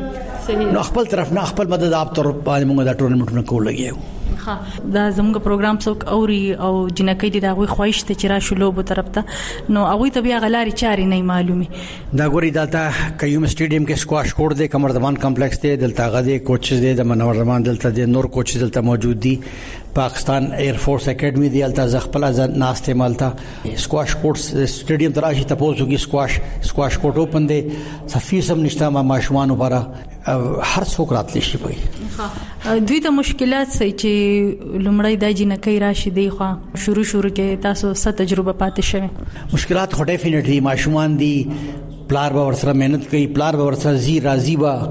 خي نو خپل طرف نه خپل مدد اپ تر باندې موږ دا ټورنمنټونه کول لګیو ها دا زموږ پروګرام څوک اوري او جنکې دي دا غوي خوښ ته چې را شلو به طرف ته نو هغه ته بیا غلاري چاري نه معلومي دا ګوري دلته کيوم سټیډیم کې سکواش کورټ دی قمر زمان کمپلیکس دی دلته غدي کوچز دی د منور زمان دلته دی نور کوچز دلته موجود دي پاکستان ایر فورس اکیډمي دی دلته زغپل ځان ناشته مالتا سکواش کورټ سټیډیم تراشي تاسو کې سکواش سکواش کورټ اوپن دی صفي سم نشته ما ماشومان لپاره هر څوک راتلی شي وي دوی ته مشکلات سي چې لومړی د جنکې راشي دی خو شروع شروع کې تاسو ست تجربه پاتې شوه مشکلات خو ډیفینټلی ماشومان دي پلار به ورسره مهنت کوي پلار به ورسره زی راضي با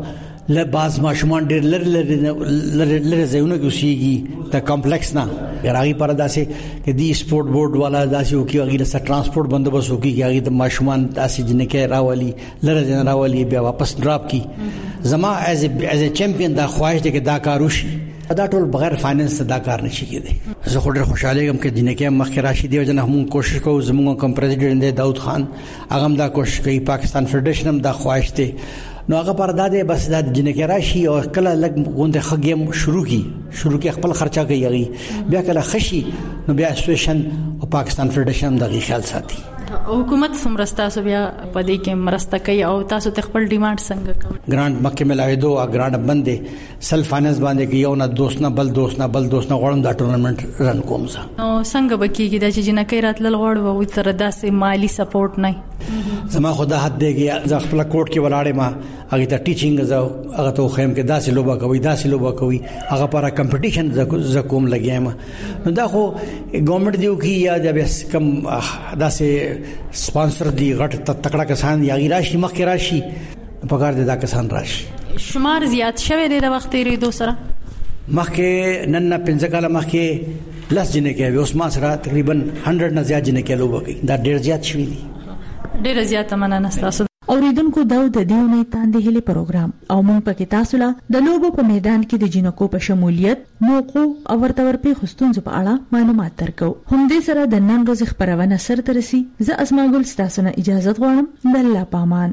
ل باز ماشومان ډېر لر لر لر ځایونه کې اوسېږي د کمپلیکس نه راغي پر داسې کې دی سپورت بورډ والا داسې او کې هغه د ترانسپورت بندوبست وکي کې هغه د ماشومان داسې جنکه راولي لر ځای راولي بیا واپس ډراپ کی زما ایز ایز ا چمپیون دا خواهش ده کې دا کار وشي دا ټول بغیر فاینانس دا کار نشي کېدی زه خو ډېر خوشاله یم چې جنکه مخکې راشي دی جن هم کوشش کوو زموږ کوم پریزیډنټ دی داود خان هغه هم دا کوشش کوي پاکستان فدریشن هم دا خواهش ده نو هغه پر داده بس د جنکه راشي او کله لګ غونډه خګیم شروع کی شروع کی خپل خرچه کوي بیا کله خشي نو بیا اسوسییشن او پاکستان فدریشن دغه خیال ساتي حکومت سمرستا سو بیا پدې کې مرسته کوي او تاسو ته خپل ډیماند څنګه کوي ګرانټ مکه ملایي دوه ګرانټ باندې سیلف فاینانس باندې کې یو نه دوست نه بل دوست نه بل دوست نه غوړم دا ټورنمنت رن کوم زه نو څنګه بکیږي دا چې جنکه راتل غوړ وو تر داسې مالی سپورټ نه زما خدا حد دیږي ځ خپل کوټ کې ولاړې ما هغه ته ټیچینګ زو هغه ته خیم کې داسې لوبه کوي داسې لوبه کوي هغه پر کمپټیشن ز کوم لګیم نو دا خو ګورنمنت دیو کې یا د کم داسې سپانسر دی غټ تکړه کسان یا راشي مخکې راشي پکار دي دا کسان راشي شمار زیات شوه د وخت لري دو سره مخکې نن نه پنځه کاله مخکې لاس جنې کې اوس ما سره تقریبا سل نه زیات جنې کې لوبه کوي دا ډېر زیات شوی دی ډېر زیات مننه تاسو اوریدونکو دا د دیونه تاندې هلي پروګرام او مونږ پکې تاسو له د لوبو په میدان کې د جنکو په شمولیت موقو او ورته ورپی خستونځ په اړه معلومات درکو هم دې سره د نن ورځې خبرونه سره ترسي زه اسماء ګل ستاسو نه اجازه غواړم د الله پامان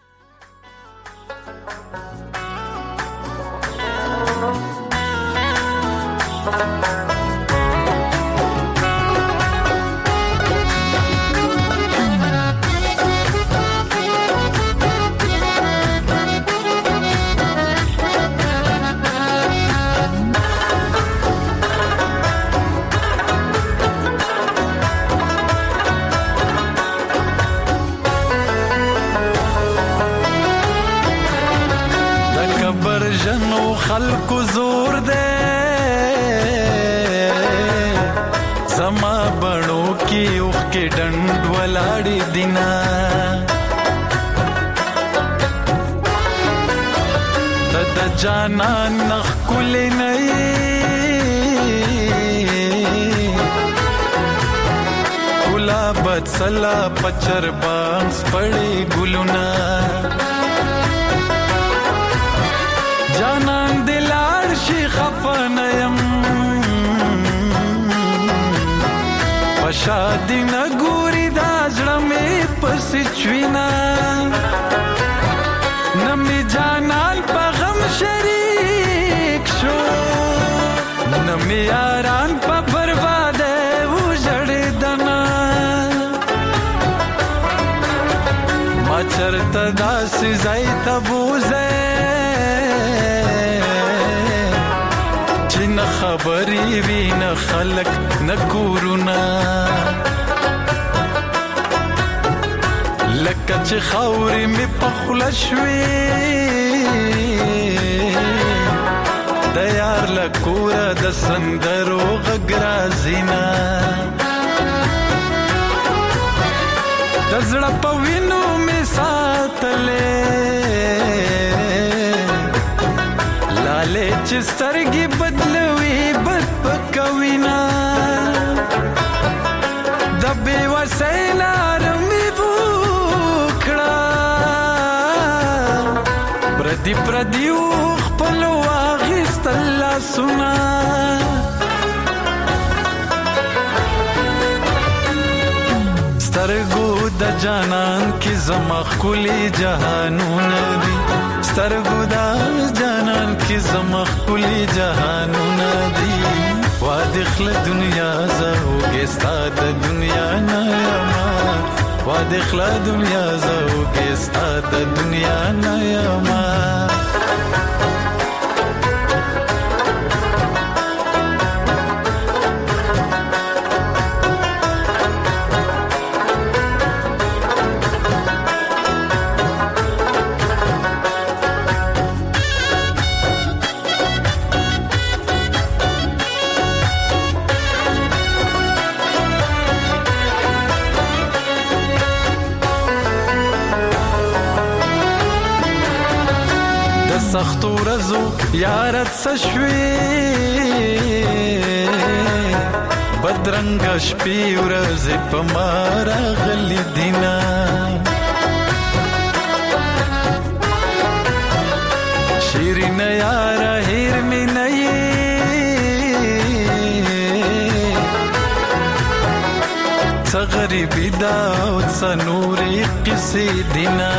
خلق زور دے زما بڼو کې اوخ کې ډند ولاړې دینا د جانان نخ کول نه ګلاب سلا پچر بانس پړې ګلونا جانان دلار شي خفنیم پشادی نګوري دا ځړه مې پس چوینا نمی جانان په غم شریک شو نمی یاران په برباد وژړې دنا ما چرته داسې ځای ته بوزه نه خبرې وی نه خلق نه کورونه لکه چې خاورې مې په خوله شوې د یار له کوره د سندرو غږ راځي نه د زړه په وینو مې ساتلې لاله چې سترګې بدلوي بد پکوينا د بې وسینا رمې وکړه پردي پردي خپل واغستل سنا سترګو د جانان کې زما خولي جهانونه دي سترګو د جانان کې زما خولي جهانونه دي وادخل دنیا زوګه ستاد دنیا نه ما وادخل دنیا زوګه ستاد دنیا نه ما سختو ورځو یارت سشوي بدرنګ شپې ورځې په مارا غلي دینا شیرین یار هیر می نه څه غریبی دا او څه نورې قصې دینا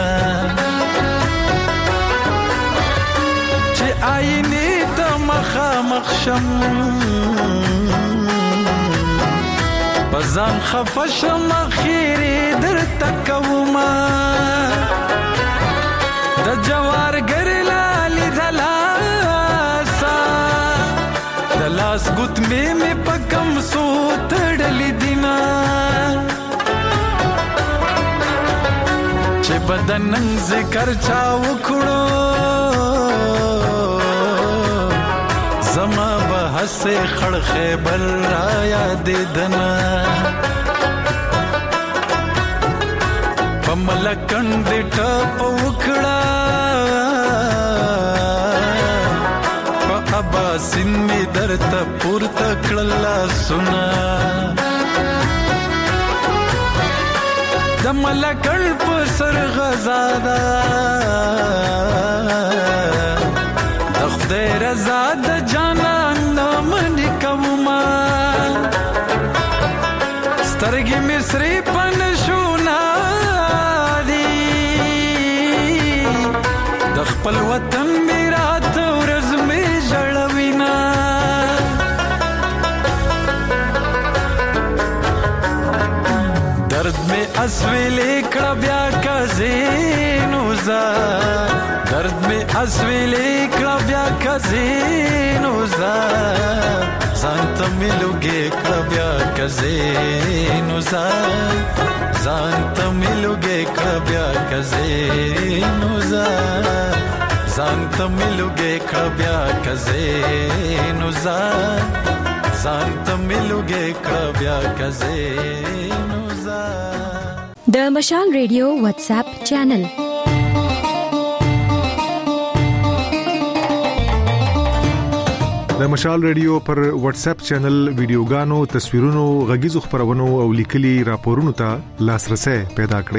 چې آینې ته مخامخ شم پزان خفشم خیری در تکوما د جوار ګرلالی دلاسا دلاس ګوت می می پکم سو تړلی دینا چې بدن ذکر چا وکړو زما بحث خړ خیبر را یاد دنا پملکن دې ټپ وکړه په اباسین می درته پورته کړلا سنا د ملکن په سر غزادا د خدای رضا د جانان نامن کوما سترګې مصری پن شونا دی د خپل وطن میرات ورځ می جړوینا درد می اسویلې کړه بیا کزینو زا درد می اسویلې کړه بیا کزینو زا ځانت ملوګې کړه بیا کزینو زا ځانت ملوګې کړه بیا کزینو زا ځانت ملوګې کړه بیا کزینو زا ځانت ملوګې کړه بیا کزینو زا د مشال ریډیو واتس اپ چینل د مشال ریډیو پر واتس اپ چینل ویډیوګانو تصویرونو غږیزو خبرونو او لیکلي راپورونو ته لاسرسي پیدا کړئ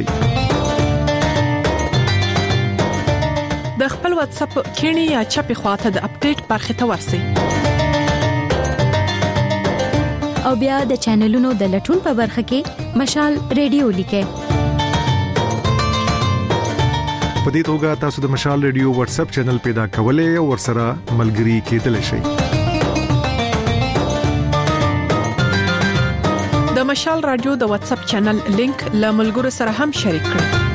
د خپل واتس اپ کینی یا چپی خواته د اپډیټ برخه ته ورسئ او بیا د چینلونو د لټون په برخه کې مشال ریډیو لیکئ په دې توګه تاسو د مشال ریډیو واتس اپ چینل پیدا کولای او ورسره ملګري کېدلی شئ د مشال رادیو د واتس اپ چینل لینک له ملګرو سره هم شریک کړئ